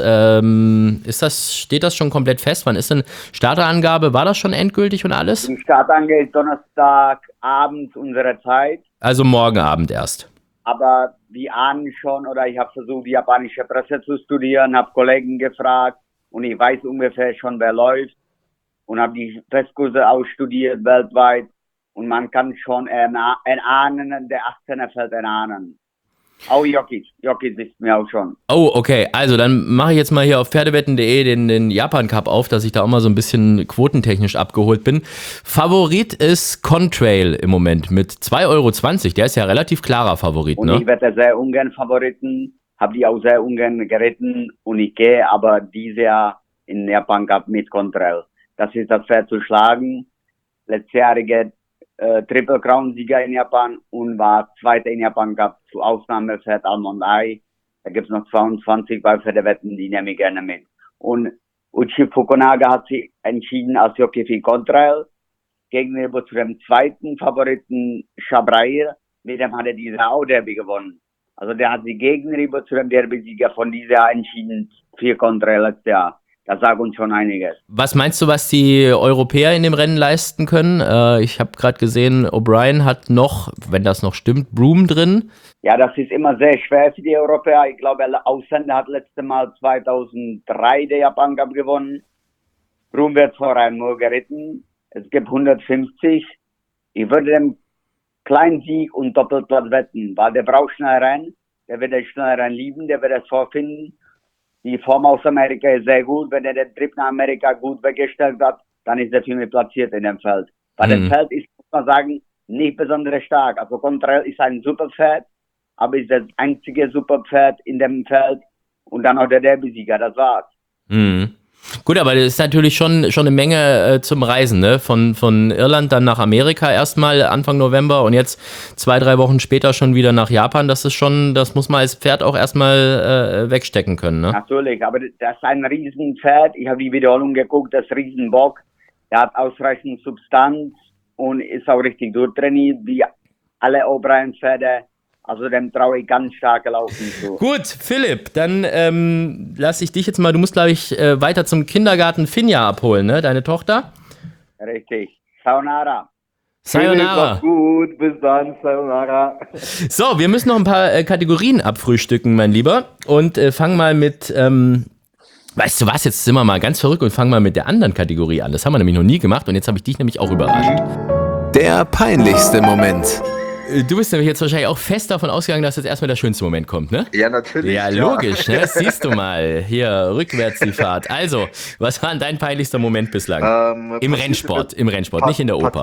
steht das schon komplett fest? Wann ist denn Starterangabe? War das schon endgültig und alles? Die Startangabe ist Donnerstagabend unserer Zeit. Also morgen Abend erst. Aber wir ahnen schon, oder ich habe versucht, die japanische Presse zu studieren, habe Kollegen gefragt und ich weiß ungefähr schon, wer läuft und habe die Testkurse ausstudiert weltweit und man kann schon erahnen, der 18er fällt erahnen. Auch Jokic ist mir auch schon. Oh, okay. Also dann mache ich jetzt mal hier auf pferdewetten.de den Japan Cup auf, dass ich da auch mal so ein bisschen quotentechnisch abgeholt bin. Favorit ist Contrail im Moment mit 2,20 €. Der ist ja relativ klarer Favorit, und ne? Ich wette sehr ungern Favoriten, habe die auch sehr ungern geritten und ich gehe aber dieses Jahr in Japan Cup mit Contrail. Das ist das Pferd zu schlagen. Letztjährige Triple Crown Sieger in Japan und war Zweiter in Japan Cup zu Ausnahmepferd Almond Eye. Da gibt's noch 22 bei Pferdewetten, die nehme ich gerne mit. Und Uchi Fukunaga hat sich entschieden als Jockey für Contrail gegenüber zu dem zweiten Favoriten Chabrair. Mit dem hat er dieses Jahr auch Derby gewonnen. Also der hat sich gegenüber zu dem Derby-Sieger von diesem Jahr entschieden für Contrail letztes Jahr. Das sagt uns schon einiges. Was meinst du, was die Europäer in dem Rennen leisten können? Ich habe gerade gesehen, O'Brien hat noch, wenn das noch stimmt, Broome drin. Ja, das ist immer sehr schwer für die Europäer. Ich glaube, der Ausländer hat letztes Mal 2003 der Japan Cup gewonnen. Broome wird vorher nur geritten. Es gibt 150. Ich würde dem kleinen Sieg und Doppelplatz wetten, weil der braucht schnell rein. Der wird den schnell rein lieben, der wird es vorfinden. Die Form aus Amerika ist sehr gut. Wenn er den Trip nach Amerika gut weggestellt hat, dann ist er für mich platziert in dem Feld. Bei dem Feld ist, muss man sagen, nicht besonders stark. Also Contrail ist ein super Pferd, aber ist das einzige super Pferd in dem Feld. Und dann noch der Derby-Sieger, das war's. Mhm. Gut, aber das ist natürlich schon eine Menge zum Reisen, ne? Von Irland dann nach Amerika erstmal Anfang November und jetzt 2-3 Wochen später schon wieder nach Japan. Das muss man als Pferd auch erstmal wegstecken können, ne? Natürlich, aber das ist ein Riesenpferd. Ich habe die Wiederholung geguckt, das Riesenbock. Der hat ausreichend Substanz und ist auch richtig durchtrainiert, wie alle O'Brien-Pferde. Also dem traue ich ganz stark laufen zu. Gut, Philipp, dann lasse ich dich jetzt mal, du musst, glaube ich, weiter zum Kindergarten Finja abholen, ne? Deine Tochter? Richtig. Sayonara. Sayonara. Gut, bis dann, Sayonara. So, wir müssen noch ein paar Kategorien abfrühstücken, mein Lieber. Und fangen mal mit, weißt du was, jetzt sind wir mal ganz verrückt und fangen mal mit der anderen Kategorie an. Das haben wir nämlich noch nie gemacht und jetzt habe ich dich nämlich auch überrascht. Der peinlichste Moment. Du bist nämlich jetzt wahrscheinlich auch fest davon ausgegangen, dass jetzt erstmal der schönste Moment kommt, ne? Ja, natürlich. Ja, logisch, ne? Siehst du mal. Hier, rückwärts die Fahrt. Also, was war denn dein peinlichster Moment bislang? Im Rennsport, nicht in der Oper.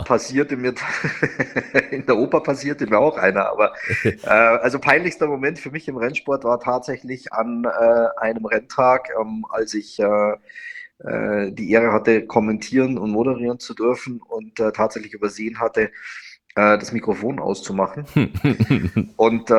In der Oper passierte mir auch einer, aber also peinlichster Moment für mich im Rennsport war tatsächlich an einem Renntag, als ich die Ehre hatte, kommentieren und moderieren zu dürfen und tatsächlich übersehen hatte, das Mikrofon auszumachen. Und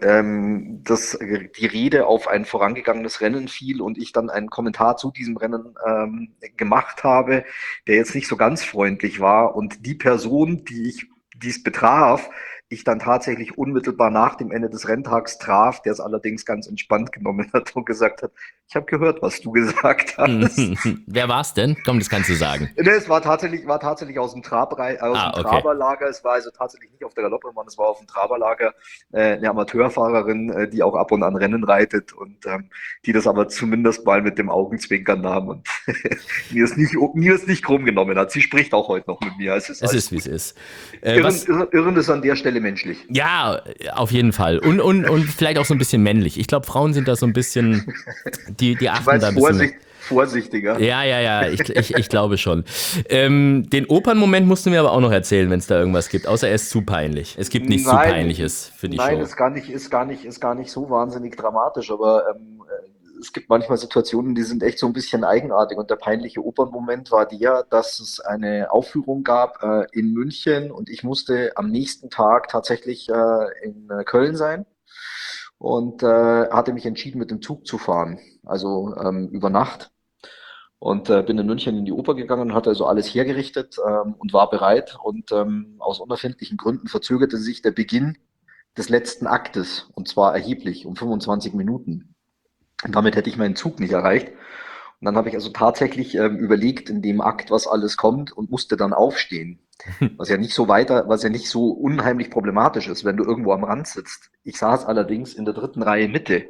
die Rede auf ein vorangegangenes Rennen fiel und ich dann einen Kommentar zu diesem Rennen gemacht habe, der jetzt nicht so ganz freundlich war. Und die Person, die es betraf, ich dann tatsächlich unmittelbar nach dem Ende des Renntags traf, der es allerdings ganz entspannt genommen hat und gesagt hat, ich habe gehört, was du gesagt hast. Wer war es denn? Komm, das kannst du sagen. Es war tatsächlich aus dem Traberlager. Es war also tatsächlich nicht auf der Galopprennbahn, es war auf dem Traberlager eine Amateurfahrerin, die auch ab und an Rennen reitet und die das aber zumindest mal mit dem Augenzwinkern nahm und mir es nicht krumm genommen hat. Sie spricht auch heute noch mit mir. Es ist, wie es ist. Irren ist an der Stelle menschlich. Ja, auf jeden Fall. Und vielleicht auch so ein bisschen männlich. Ich glaube, Frauen sind da so ein bisschen, die achten da ein bisschen. Vorsichtiger. Ja, ich glaube schon. Den Opernmoment musst du mir aber auch noch erzählen, wenn es da irgendwas gibt, außer er ist zu peinlich. Es gibt nichts zu Peinliches für die Show. Nein, ist gar nicht so wahnsinnig dramatisch, aber es gibt manchmal Situationen, die sind echt so ein bisschen eigenartig und der peinliche Opernmoment war dass es eine Aufführung gab in München und ich musste am nächsten Tag tatsächlich in Köln sein und hatte mich entschieden, mit dem Zug zu fahren, also über Nacht. Und bin in München in die Oper gegangen, hatte also alles hergerichtet und war bereit. Und aus unerfindlichen Gründen verzögerte sich der Beginn des letzten Aktes, und zwar erheblich, um 25 Minuten. Und damit hätte ich meinen Zug nicht erreicht. Und dann habe ich also tatsächlich überlegt in dem Akt, was alles kommt und musste dann aufstehen. Was ja nicht so unheimlich problematisch ist, wenn du irgendwo am Rand sitzt. Ich saß allerdings in der 3. Reihe Mitte.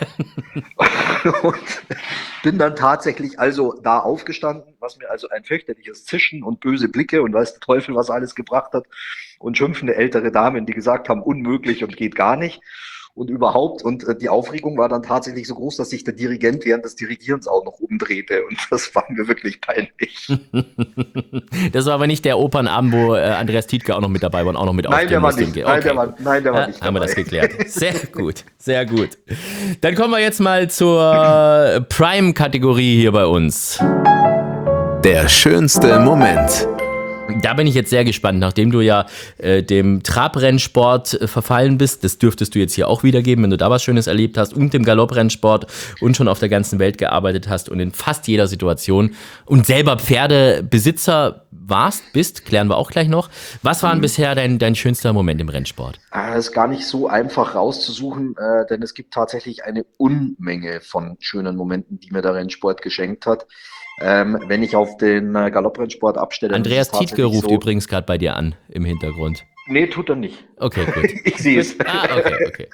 Und bin dann tatsächlich also da aufgestanden, was mir also ein fürchterliches Zischen und böse Blicke und weiß der Teufel, was alles gebracht hat. Und schimpfende ältere Damen, die gesagt haben, unmöglich und geht gar nicht. Und überhaupt, und die Aufregung war dann tatsächlich so groß, dass sich der Dirigent während des Dirigierens auch noch umdrehte und das war mir wirklich peinlich. Das war aber nicht der Opernabend, wo Andreas Tietke auch noch mit dabei war und auch noch mit aufstehen musste. Nein, der war nicht dabei. Haben wir das geklärt. Sehr gut, sehr gut. Dann kommen wir jetzt mal zur Prime-Kategorie hier bei uns. Der schönste Moment. Da bin ich jetzt sehr gespannt, nachdem du ja dem Trabrennsport verfallen bist. Das dürftest du jetzt hier auch wiedergeben, wenn du da was Schönes erlebt hast und dem Galopprennsport und schon auf der ganzen Welt gearbeitet hast und in fast jeder Situation und selber Pferdebesitzer bist, klären wir auch gleich noch. Was war denn bisher dein schönster Moment im Rennsport? Das ist gar nicht so einfach rauszusuchen, denn es gibt tatsächlich eine Unmenge von schönen Momenten, die mir der Rennsport geschenkt hat. Wenn ich auf den Galopprennsport abstelle. Andreas Tietke ruft übrigens gerade bei dir an im Hintergrund. Nee, tut er nicht. Okay, gut. Ich sehe es. Okay.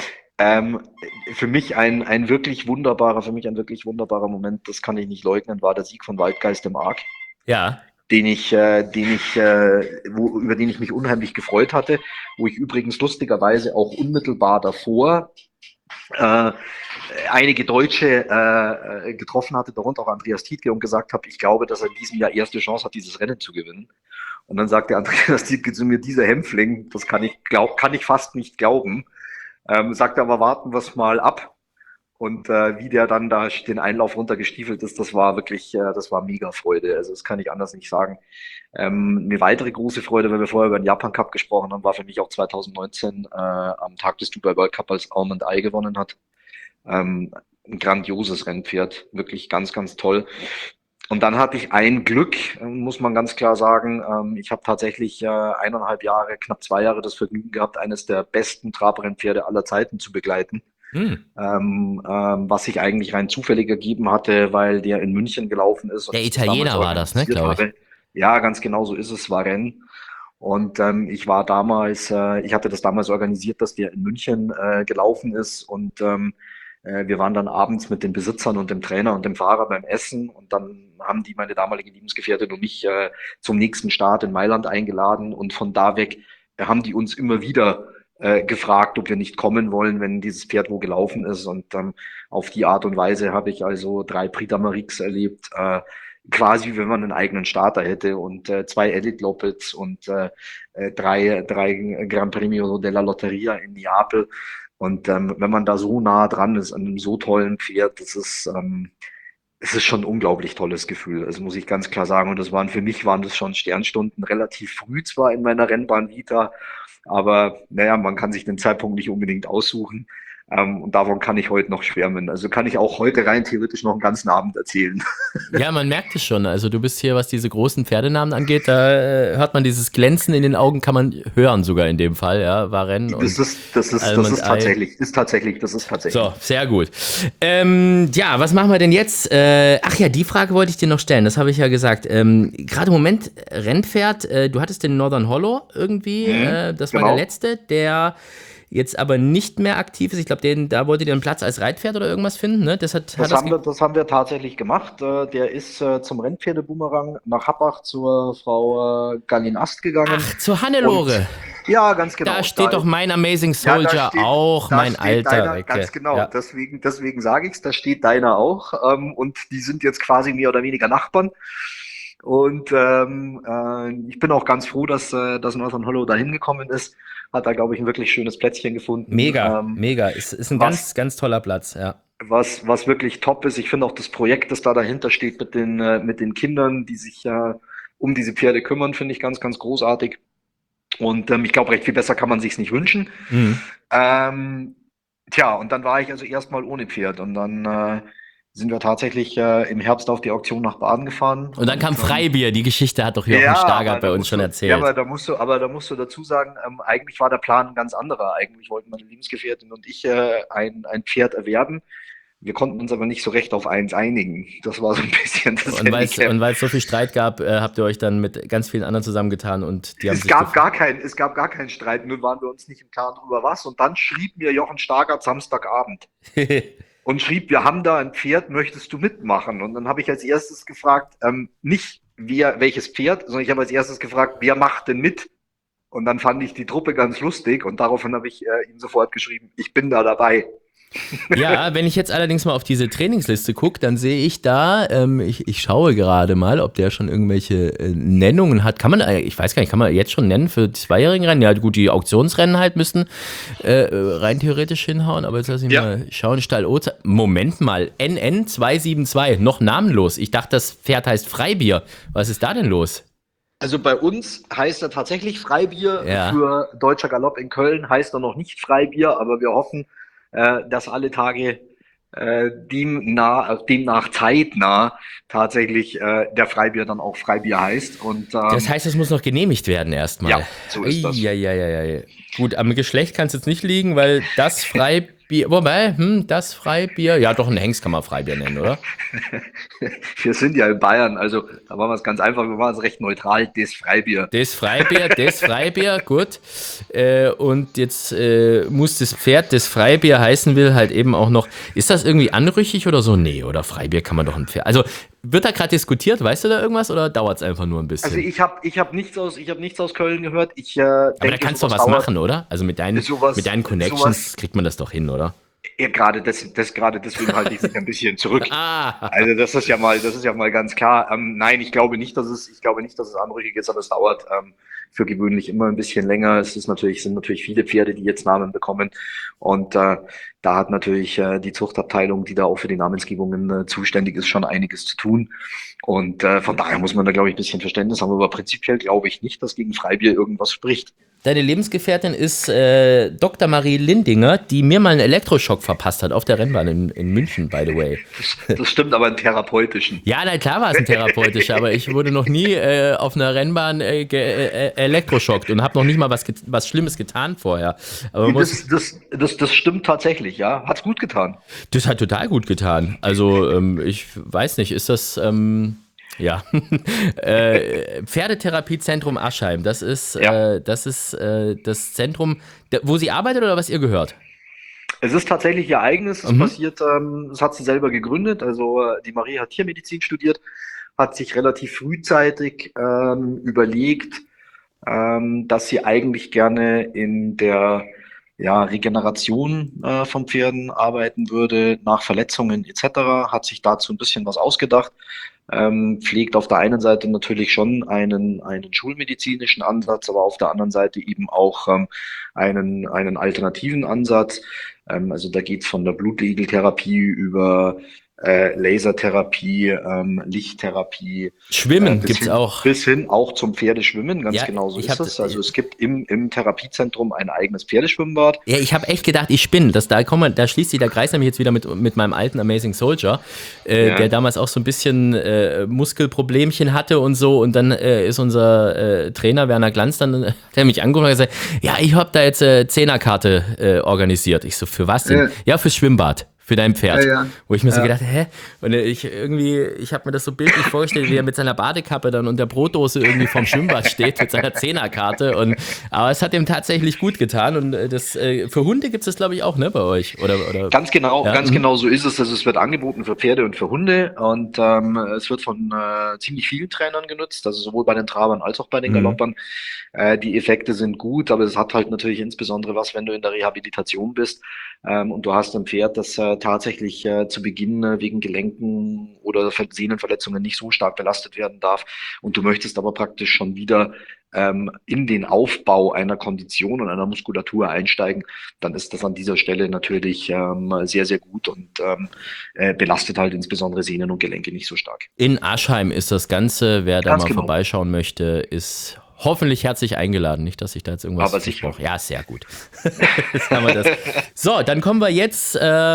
Für mich ein wirklich wunderbarer Moment, das kann ich nicht leugnen, war der Sieg von Waldgeist im Arc. Ja. Über den ich mich unheimlich gefreut hatte, wo ich übrigens lustigerweise auch unmittelbar davor einige Deutsche getroffen hatte, darunter auch Andreas Tietke, und gesagt habe, ich glaube, dass er in diesem Jahr erste Chance hat, dieses Rennen zu gewinnen. Und dann sagte Andreas Tietke zu mir, dieser Hämpfling, das kann ich fast nicht glauben. Sagte aber, warten wir es mal ab. Und wie der dann da den Einlauf runtergestiefelt ist, das war wirklich, das war mega Freude. Also das kann ich anders nicht sagen. Eine weitere große Freude, weil wir vorher über den Japan Cup gesprochen haben, war für mich auch 2019 am Tag des Dubai World Cup, als Almond Eye gewonnen hat. Ein grandioses Rennpferd, wirklich ganz, ganz toll. Und dann hatte ich ein Glück, muss man ganz klar sagen. Ich habe tatsächlich 1,5 Jahre, knapp 2 Jahre das Vergnügen gehabt, eines der besten Trabrennpferde aller Zeiten zu begleiten. Was sich eigentlich rein zufällig ergeben hatte, weil der in München gelaufen ist. Und der Italiener war das, ne, glaube ich. Ja, ganz genau so ist es, war Rennes. Und ich hatte das damals organisiert, dass der in München gelaufen ist und wir waren dann abends mit den Besitzern und dem Trainer und dem Fahrer beim Essen und dann haben die meine damalige Lebensgefährtin und mich zum nächsten Start in Mailand eingeladen und von da weg haben die uns immer wieder gefragt, ob wir nicht kommen wollen, wenn dieses Pferd wo gelaufen ist. Und auf die Art und Weise habe ich also 3 Prix d'Amérique erlebt, quasi wie wenn man einen eigenen Starter hätte und 2 Elite Loppets und 3 Gran Premio della Lotteria in Neapel. Und wenn man da so nah dran ist an einem so tollen Pferd, das ist es ist schon ein unglaublich tolles Gefühl, das muss ich ganz klar sagen. Und für mich waren das schon Sternstunden relativ früh zwar in meiner Rennbahn-Vita, aber naja, man kann sich den Zeitpunkt nicht unbedingt aussuchen. Und davon kann ich heute noch schwärmen. Also kann ich auch heute rein theoretisch noch einen ganzen Abend erzählen. Ja, man merkt es schon. Also du bist hier, was diese großen Pferdenamen angeht, da hört man dieses Glänzen in den Augen, kann man hören sogar in dem Fall, ja, Waren und Das ist tatsächlich. So, sehr gut. Ja, was machen wir denn jetzt? Ach ja, die Frage wollte ich dir noch stellen, das habe ich ja gesagt. Gerade im Moment, Rennpferd, du hattest den Northern Hollow irgendwie, das war der letzte, der jetzt aber nicht mehr aktiv ist. Ich glaube, da wolltet ihr einen Platz als Reitpferd oder irgendwas finden, ne? Das haben wir tatsächlich gemacht. Der ist zum Rennpferdeboomerang nach Happach zur Frau Gallin Ast gegangen. Ach, zur Hannelore. Ja, ganz genau. Da steht doch mein Amazing Soldier auch, mein alter Recke. Ganz genau, ja. Deswegen sage ich es, da steht deiner auch. Und die sind jetzt quasi mehr oder weniger Nachbarn. Und ich bin auch ganz froh, dass Northern Hollow da hingekommen ist. Hat da, glaube ich, ein wirklich schönes Plätzchen gefunden. Mega. Ist ein ganz, ganz toller Platz, ja. Was wirklich top ist, ich finde auch das Projekt, das da dahinter steht mit den Kindern, die sich um diese Pferde kümmern, finde ich ganz, ganz großartig. Und ich glaube, recht viel besser kann man sich's nicht wünschen. Und dann war ich also erstmal ohne Pferd und dann sind wir tatsächlich im Herbst auf die Auktion nach Baden gefahren. Und dann kam Freibier, die Geschichte hat doch Jochen Stargard bei uns schon erzählt. Ja, aber da musst du dazu sagen, eigentlich war der Plan ein ganz anderer. Eigentlich wollten meine Lebensgefährtin und ich ein Pferd erwerben. Wir konnten uns aber nicht so recht auf eins einigen. Das war so ein bisschen das Handicap. Und weil es so viel Streit gab, habt ihr euch dann mit ganz vielen anderen zusammengetan und die haben es gab gar keinen Streit, nur waren wir uns nicht im Klaren drüber was. Und dann schrieb mir Jochen Stargard Samstagabend. Und schrieb, wir haben da ein Pferd, möchtest du mitmachen? Und dann habe ich als erstes gefragt, nicht welches Pferd, sondern ich habe als erstes gefragt, wer macht denn mit? Und dann fand ich die Truppe ganz lustig und daraufhin habe ich ihm sofort geschrieben, ich bin da dabei. Ja, wenn ich jetzt allerdings mal auf diese Trainingsliste gucke, dann sehe ich da, ich schaue gerade mal, ob der schon irgendwelche Nennungen hat. Ich weiß gar nicht, kann man jetzt schon nennen für die zweijährigen Rennen? Ja gut, die Auktionsrennen halt müssten rein theoretisch hinhauen, aber jetzt lass ich mal schauen. Stall Ozer, Moment mal, NN 272, noch namenlos. Ich dachte, das Pferd heißt Freibier. Was ist da denn los? Also bei uns heißt er tatsächlich Freibier, für Deutscher Galopp in Köln heißt er noch nicht Freibier, aber wir hoffen, dass alle Tage demnach zeitnah tatsächlich der Freibier dann auch Freibier heißt. Und, das heißt, es muss noch genehmigt werden erstmal. Ja, so ist das. Ja. Gut, am Geschlecht kann es jetzt nicht liegen, weil das Freibier, das Freibier, ja doch, ein Hengst kann man Freibier nennen, oder? Wir sind ja in Bayern, also da machen wir es ganz einfach, wir machen es recht neutral, das Freibier. Das Freibier, gut. Und jetzt muss das Pferd, das Freibier heißen will, halt eben auch noch, ist das irgendwie anrüchig oder so? Nee, oder Freibier kann man doch ein Pferd, also wird da gerade diskutiert, weißt du da irgendwas oder dauert es einfach nur ein bisschen? Also ich hab nichts aus Köln gehört. Aber da kannst du doch was machen, oder? Also mit deinen Connections kriegt man das doch hin, oder? Ja, gerade deswegen halte ich mich ein bisschen zurück. Also das ist ja mal ganz klar. Nein, ich glaube nicht, dass es anrüchig ist, aber es dauert für gewöhnlich immer ein bisschen länger. Sind natürlich viele Pferde, die jetzt Namen bekommen. Und da hat natürlich die Zuchtabteilung, die da auch für die Namensgebungen zuständig ist, schon einiges zu tun. Und von daher muss man da, glaube ich, ein bisschen Verständnis haben. Aber prinzipiell glaube ich nicht, dass gegen Freibier irgendwas spricht. Deine Lebensgefährtin ist Dr. Marie Lindinger, die mir mal einen Elektroschock verpasst hat auf der Rennbahn in München, by the way. Das stimmt, aber einen therapeutischen. Ja, na klar war es ein therapeutischer, aber ich wurde noch nie auf einer Rennbahn elektroschockt und habe noch nicht mal was Schlimmes getan vorher. Aber das stimmt tatsächlich, ja. Hat's gut getan. Das hat total gut getan. Also ich weiß nicht, ist das... Ja, Pferdetherapiezentrum Aschheim, das ist das Zentrum, wo sie arbeitet oder was ihr gehört? Es ist tatsächlich ihr eigenes, es passiert, das hat sie selber gegründet, also die Marie hat Tiermedizin studiert, hat sich relativ frühzeitig überlegt, dass sie eigentlich gerne in der Regeneration von Pferden arbeiten würde, nach Verletzungen etc., hat sich dazu ein bisschen was ausgedacht. Pflegt auf der einen Seite natürlich schon einen schulmedizinischen Ansatz, aber auf der anderen Seite eben auch einen alternativen Ansatz. Also da geht's von der Blutegeltherapie über Lasertherapie, Lichttherapie. Schwimmen gibt's auch. Bis hin auch zum Pferdeschwimmen, ganz genau so ist es. Also es gibt im Therapiezentrum ein eigenes Pferdeschwimmbad. Ja, ich habe echt gedacht, ich spinne. Da schließt sich der Kreis nämlich jetzt wieder mit meinem alten Amazing Soldier, der damals auch so ein bisschen Muskelproblemchen hatte und so. Und dann ist unser Trainer Werner Glanz dann, der mich angerufen und gesagt, ja, ich habe da jetzt Zehnerkarte organisiert. Ich so, für was denn? Ja, fürs Schwimmbad. Für dein Pferd. Ja. Wo ich mir so gedacht, Und ich habe mir das so bildlich vorgestellt, wie er mit seiner Badekappe dann und der Brotdose irgendwie vorm Schwimmbad steht mit seiner Zehnerkarte. Aber es hat ihm tatsächlich gut getan. Und für Hunde gibt es das, glaube ich, auch, ne, bei euch? Oder? Ganz genau so ist es. Also es wird angeboten für Pferde und für Hunde. Und es wird von ziemlich vielen Trainern genutzt, also sowohl bei den Trabern als auch bei den Galoppern. Die Effekte sind gut, aber es hat halt natürlich insbesondere was, wenn du in der Rehabilitation bist und du hast ein Pferd, das tatsächlich zu Beginn wegen Gelenken oder Sehnenverletzungen nicht so stark belastet werden darf und du möchtest aber praktisch schon wieder in den Aufbau einer Kondition und einer Muskulatur einsteigen, dann ist das an dieser Stelle natürlich sehr, sehr gut und belastet halt insbesondere Sehnen und Gelenke nicht so stark. In Aschheim ist das Ganze, wer da mal vorbeischauen möchte, ist hoffentlich herzlich eingeladen. Nicht, dass ich da jetzt irgendwas brauche. Ja, sehr gut. Jetzt haben wir das. So, dann kommen wir jetzt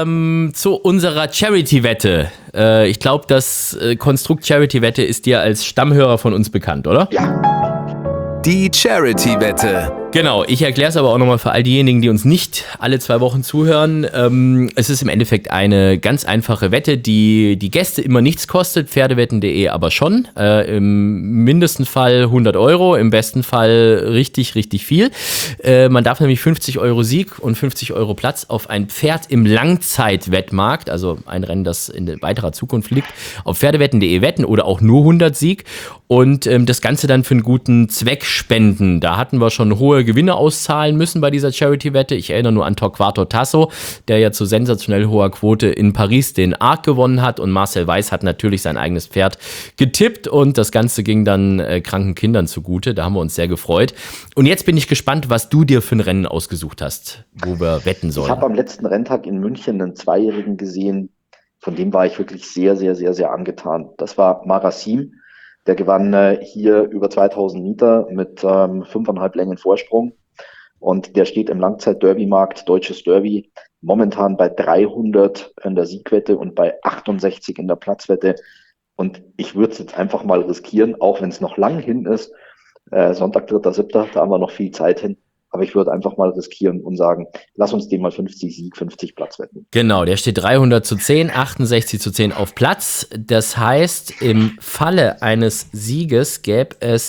zu unserer Charity-Wette. Ich glaube, das Konstrukt Charity-Wette ist dir als Stammhörer von uns bekannt, oder? Ja. Die Charity-Wette. Genau, ich erkläre es aber auch nochmal für all diejenigen, die uns nicht alle 2 Wochen zuhören. Es ist im Endeffekt eine ganz einfache Wette, die Gäste immer nichts kostet, pferdewetten.de aber schon. Im mindesten Fall 100 €, im besten Fall richtig, richtig viel. Man darf nämlich 50 € Sieg und 50 € Platz auf ein Pferd im Langzeitwettmarkt, also ein Rennen, das in weiterer Zukunft liegt, auf pferdewetten.de wetten oder auch nur 100 Sieg und das Ganze dann für einen guten Zweck spenden. Da hatten wir schon hohe Gewinne auszahlen müssen bei dieser Charity-Wette. Ich erinnere nur an Torquato Tasso, der ja zu sensationell hoher Quote in Paris den Arc gewonnen hat und Marcel Weiß hat natürlich sein eigenes Pferd getippt und das Ganze ging dann kranken Kindern zugute. Da haben wir uns sehr gefreut. Und jetzt bin ich gespannt, was du dir für ein Rennen ausgesucht hast, wo wir wetten sollen. Ich habe am letzten Renntag in München einen Zweijährigen gesehen, von dem war ich wirklich sehr, sehr, sehr, sehr angetan. Das war Marasim. Der gewann hier über 2000 Meter mit 5,5 Längen Vorsprung. Und der steht im Langzeit-Derby-Markt, deutsches Derby, momentan bei 300 in der Siegwette und bei 68 in der Platzwette. Und ich würde es jetzt einfach mal riskieren, auch wenn es noch lang hin ist. Sonntag, 3.7., da haben wir noch viel Zeit hin. Aber ich würde einfach mal riskieren und sagen, lass uns den mal 50 Sieg, 50 Platz wetten. Genau, der steht 300:10, 68:10 auf Platz. Das heißt, im Falle eines Sieges gäbe es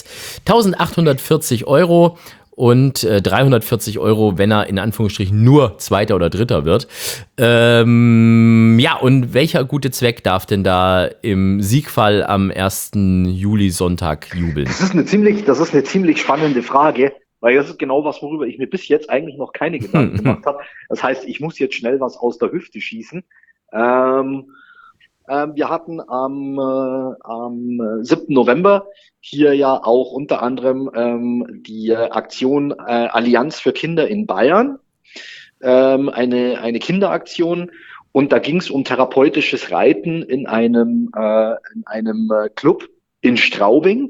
1.840 € und 340 €, wenn er in Anführungsstrichen nur Zweiter oder Dritter wird. Ja, und welcher gute Zweck darf denn da im Siegfall am 1. Juli-Sonntag jubeln? Das ist eine ziemlich spannende Frage. Weil das ist genau was, worüber ich mir bis jetzt eigentlich noch keine Gedanken gemacht habe. Das heißt, ich muss jetzt schnell was aus der Hüfte schießen. Wir hatten am 7. November hier ja auch unter anderem die Aktion Allianz für Kinder in Bayern. Eine Kinderaktion. Und da ging es um therapeutisches Reiten in einem Club in Straubing.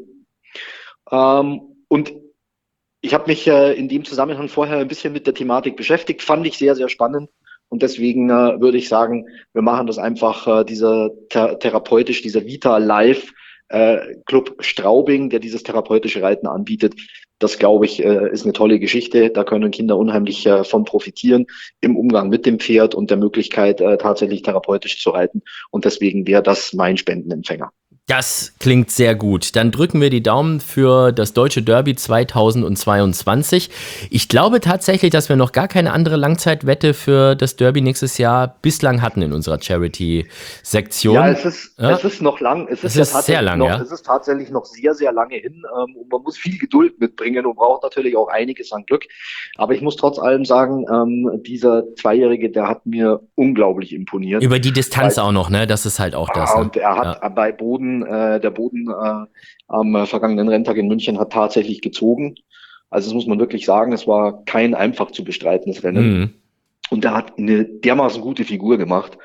Und ich habe mich in dem Zusammenhang vorher ein bisschen mit der Thematik beschäftigt, fand ich sehr, sehr spannend und deswegen würde ich sagen, wir machen das einfach dieser Vita Live Club Straubing, der dieses therapeutische Reiten anbietet. Das, glaube ich, ist eine tolle Geschichte. Da können Kinder unheimlich von profitieren im Umgang mit dem Pferd und der Möglichkeit, tatsächlich therapeutisch zu reiten. Und deswegen wäre das mein Spendenempfänger. Das klingt sehr gut. Dann drücken wir die Daumen für das Deutsche Derby 2022. Ich glaube tatsächlich, dass wir noch gar keine andere Langzeitwette für das Derby nächstes Jahr bislang hatten in unserer Charity-Sektion. Ja, es ist noch lang. Es ist sehr lang, ja. Es ist tatsächlich noch sehr, sehr lange hin. Und man muss viel Geduld mitbringen und braucht natürlich auch einiges an Glück. Aber ich muss trotz allem sagen, dieser Zweijährige, der hat mir unglaublich imponiert. Über die Distanz auch noch, ne? Das ist halt auch das. Und er hat bei Boden der Boden am vergangenen Renntag in München hat tatsächlich gezogen. Also das muss man wirklich sagen, es war kein einfach zu bestreitendes Rennen. Und er hat eine dermaßen gute Figur gemacht.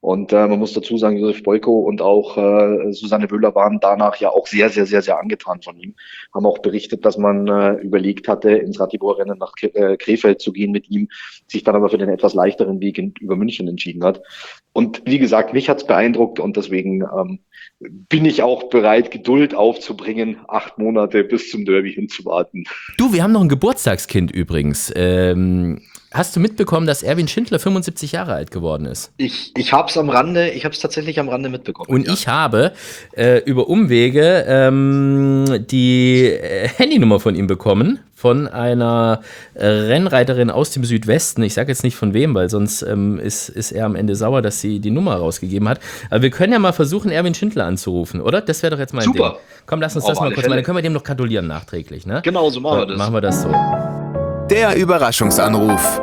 Und man muss dazu sagen, Josef Boyko und auch Susanne Wöhler waren danach ja auch sehr, sehr, sehr, sehr angetan von ihm. Haben auch berichtet, dass man überlegt hatte, ins Ratibor-Rennen nach Krefeld zu gehen mit ihm, sich dann aber für den etwas leichteren Weg über München entschieden hat. Und wie gesagt, mich hat's beeindruckt und deswegen bin ich auch bereit, Geduld aufzubringen, 8 Monate bis zum Derby hinzuwarten. Du, wir haben noch ein Geburtstagskind übrigens. Hast du mitbekommen, dass Erwin Schindler 75 Jahre alt geworden ist? Ich habe es tatsächlich am Rande mitbekommen. Und ich habe über Umwege die Handynummer von ihm bekommen, von einer Rennreiterin aus dem Südwesten. Ich sage jetzt nicht von wem, weil sonst ist er am Ende sauer, dass sie die Nummer rausgegeben hat. Aber wir können ja mal versuchen, Erwin Schindler anzurufen, oder? Das wäre doch jetzt mal ein Ding. Komm, lass uns das mal kurz machen. Dann können wir dem noch gratulieren nachträglich, ne? Genau, so machen wir das. Machen wir das so. Der Überraschungsanruf.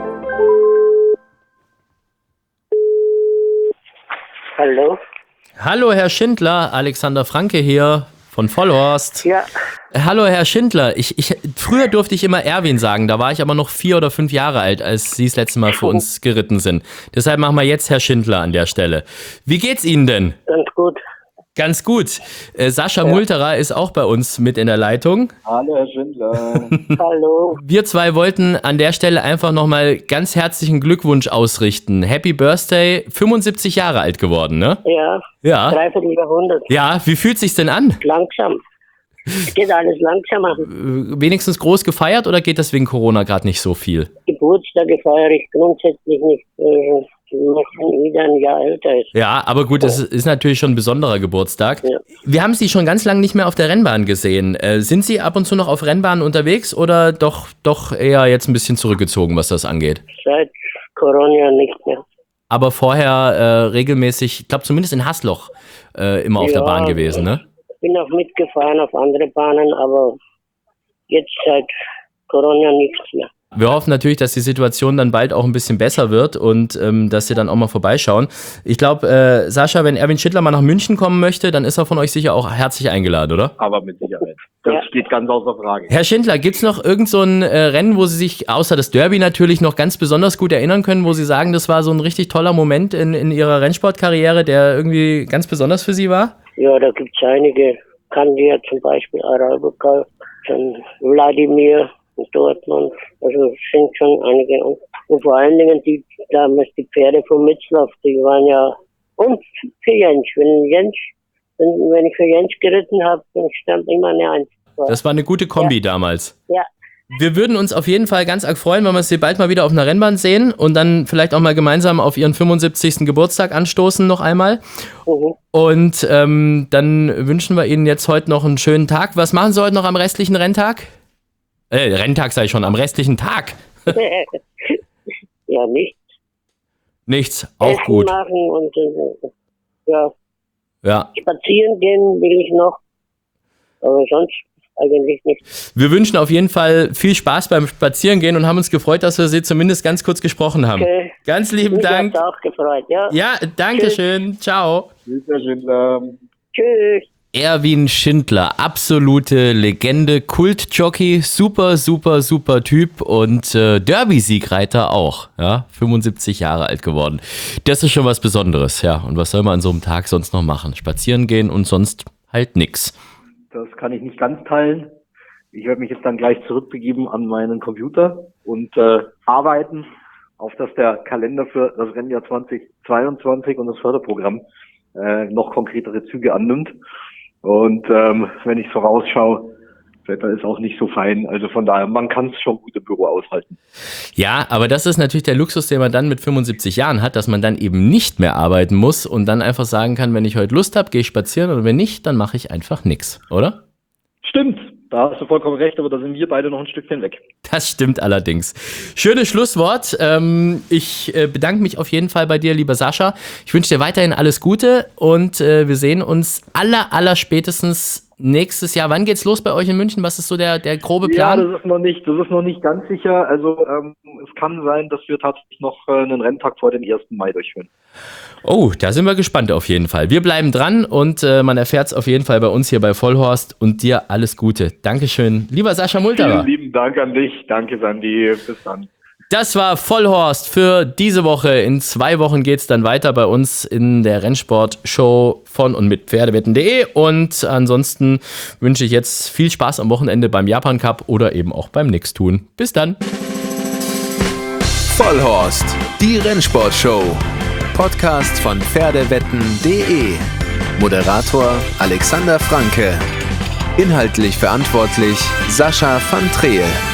Hallo? Hallo, Herr Schindler, Alexander Franke hier von Vollhorst. Ja. Hallo, Herr Schindler. Früher durfte ich immer Erwin sagen, da war ich aber noch 4 oder 5 Jahre alt, als Sie das letzte Mal für uns geritten sind. Deshalb machen wir jetzt Herr Schindler an der Stelle. Wie geht's Ihnen denn? Ganz gut. Ganz gut. Sascha Multerer ist auch bei uns mit in der Leitung. Hallo, Herr Schindler. Hallo. Wir zwei wollten an der Stelle einfach nochmal ganz herzlichen Glückwunsch ausrichten. Happy Birthday, 75 Jahre alt geworden, ne? Ja. Ja. 3/4 Jahrhundert. Ja, wie fühlt sich's denn an? Langsam. Es geht alles langsamer. Wenigstens groß gefeiert oder geht das wegen Corona gerade nicht so viel? Geburtstage feiere ich grundsätzlich nicht. Wenn jeder ein Jahr älter ist. Ja, aber gut, das ist natürlich schon ein besonderer Geburtstag. Ja. Wir haben Sie schon ganz lange nicht mehr auf der Rennbahn gesehen. Sind Sie ab und zu noch auf Rennbahnen unterwegs oder doch eher jetzt ein bisschen zurückgezogen, was das angeht? Seit Corona nicht mehr. Aber vorher regelmäßig, ich glaube zumindest in Hasloch, immer auf der Bahn gewesen, ne? Ich bin auch mitgefahren auf andere Bahnen, aber jetzt seit Corona nichts mehr. Wir hoffen natürlich, dass die Situation dann bald auch ein bisschen besser wird und dass Sie dann auch mal vorbeischauen. Ich glaube, Sascha, wenn Erwin Schindler mal nach München kommen möchte, dann ist er von euch sicher auch herzlich eingeladen, oder? Aber mit Sicherheit. Das steht ganz außer Frage. Herr Schindler, gibt's noch irgend so ein Rennen, wo Sie sich, außer das Derby natürlich, noch ganz besonders gut erinnern können, wo Sie sagen, das war so ein richtig toller Moment in Ihrer Rennsportkarriere, der irgendwie ganz besonders für Sie war? Ja, da gibt es einige. Kandia zum Beispiel, Arabica, dann Wladimir, Dortmund, also es sind schon einige. Und vor allen Dingen damals die Pferde von Mitzlaff, die waren ja, und für Jentsch, wenn ich für Jentsch geritten habe, dann stand immer eine 1. Das war eine gute Kombi damals. Ja. Wir würden uns auf jeden Fall ganz arg freuen, wenn wir Sie bald mal wieder auf einer Rennbahn sehen und dann vielleicht auch mal gemeinsam auf Ihren 75. Geburtstag anstoßen noch einmal. Und dann wünschen wir Ihnen jetzt heute noch einen schönen Tag. Was machen Sie heute noch am restlichen Renntag? Renntag sage ich schon, am restlichen Tag. Ja, nichts. Nichts, auch Essen gut. Machen und Ja. Spazieren gehen will ich noch, aber sonst eigentlich nichts. Wir wünschen auf jeden Fall viel Spaß beim Spazierengehen und haben uns gefreut, dass wir Sie zumindest ganz kurz gesprochen haben. Okay. Ganz lieben Mich Dank. hat's auch gefreut, ja. Ja, danke schön. Ciao. Tschüss, Herr Schindler. Tschüss. Erwin Schindler, absolute Legende, Kultjockey, super, super, super Typ und Derby-Siegreiter auch, ja, 75 Jahre alt geworden. Das ist schon was Besonderes, ja. Und was soll man an so einem Tag sonst noch machen? Spazieren gehen und sonst halt nix. Das kann ich nicht ganz teilen. Ich werde mich jetzt dann gleich zurückbegeben an meinen Computer und arbeiten, auf dass der Kalender für das Rennjahr 2022 und das Förderprogramm noch konkretere Züge annimmt. Und wenn ich vorausschaue, Wetter ist auch nicht so fein. Also von daher, man kann es schon gut im Büro aushalten. Ja, aber das ist natürlich der Luxus, den man dann mit 75 Jahren hat, dass man dann eben nicht mehr arbeiten muss und dann einfach sagen kann, wenn ich heute Lust habe, gehe ich spazieren und wenn nicht, dann mache ich einfach nichts, oder? Stimmt, da hast du vollkommen recht, aber da sind wir beide noch ein Stückchen weg. Das stimmt allerdings. Schönes Schlusswort. Ich bedanke mich auf jeden Fall bei dir, lieber Sascha. Ich wünsche dir weiterhin alles Gute und wir sehen uns aller spätestens nächstes Jahr. Wann geht's los bei euch in München? Was ist so der grobe Plan? Ja, das ist noch nicht ganz sicher. Also es kann sein, dass wir tatsächlich noch einen Renntag vor dem 1. Mai durchführen. Oh, da sind wir gespannt auf jeden Fall. Wir bleiben dran und man erfährt es auf jeden Fall bei uns hier bei Vollhorst und dir alles Gute. Dankeschön, lieber Sascha Multerer. Vielen lieben Dank an dich. Danke, Sandy. Bis dann. Das war Vollhorst für diese Woche. In 2 Wochen geht es dann weiter bei uns in der Rennsportshow von und mit Pferdewetten.de. Und ansonsten wünsche ich jetzt viel Spaß am Wochenende beim Japan Cup oder eben auch beim Nix-Tun. Bis dann. Vollhorst, die Rennsportshow. Podcast von Pferdewetten.de. Moderator Alexander Franke. Inhaltlich verantwortlich Sascha van Treel.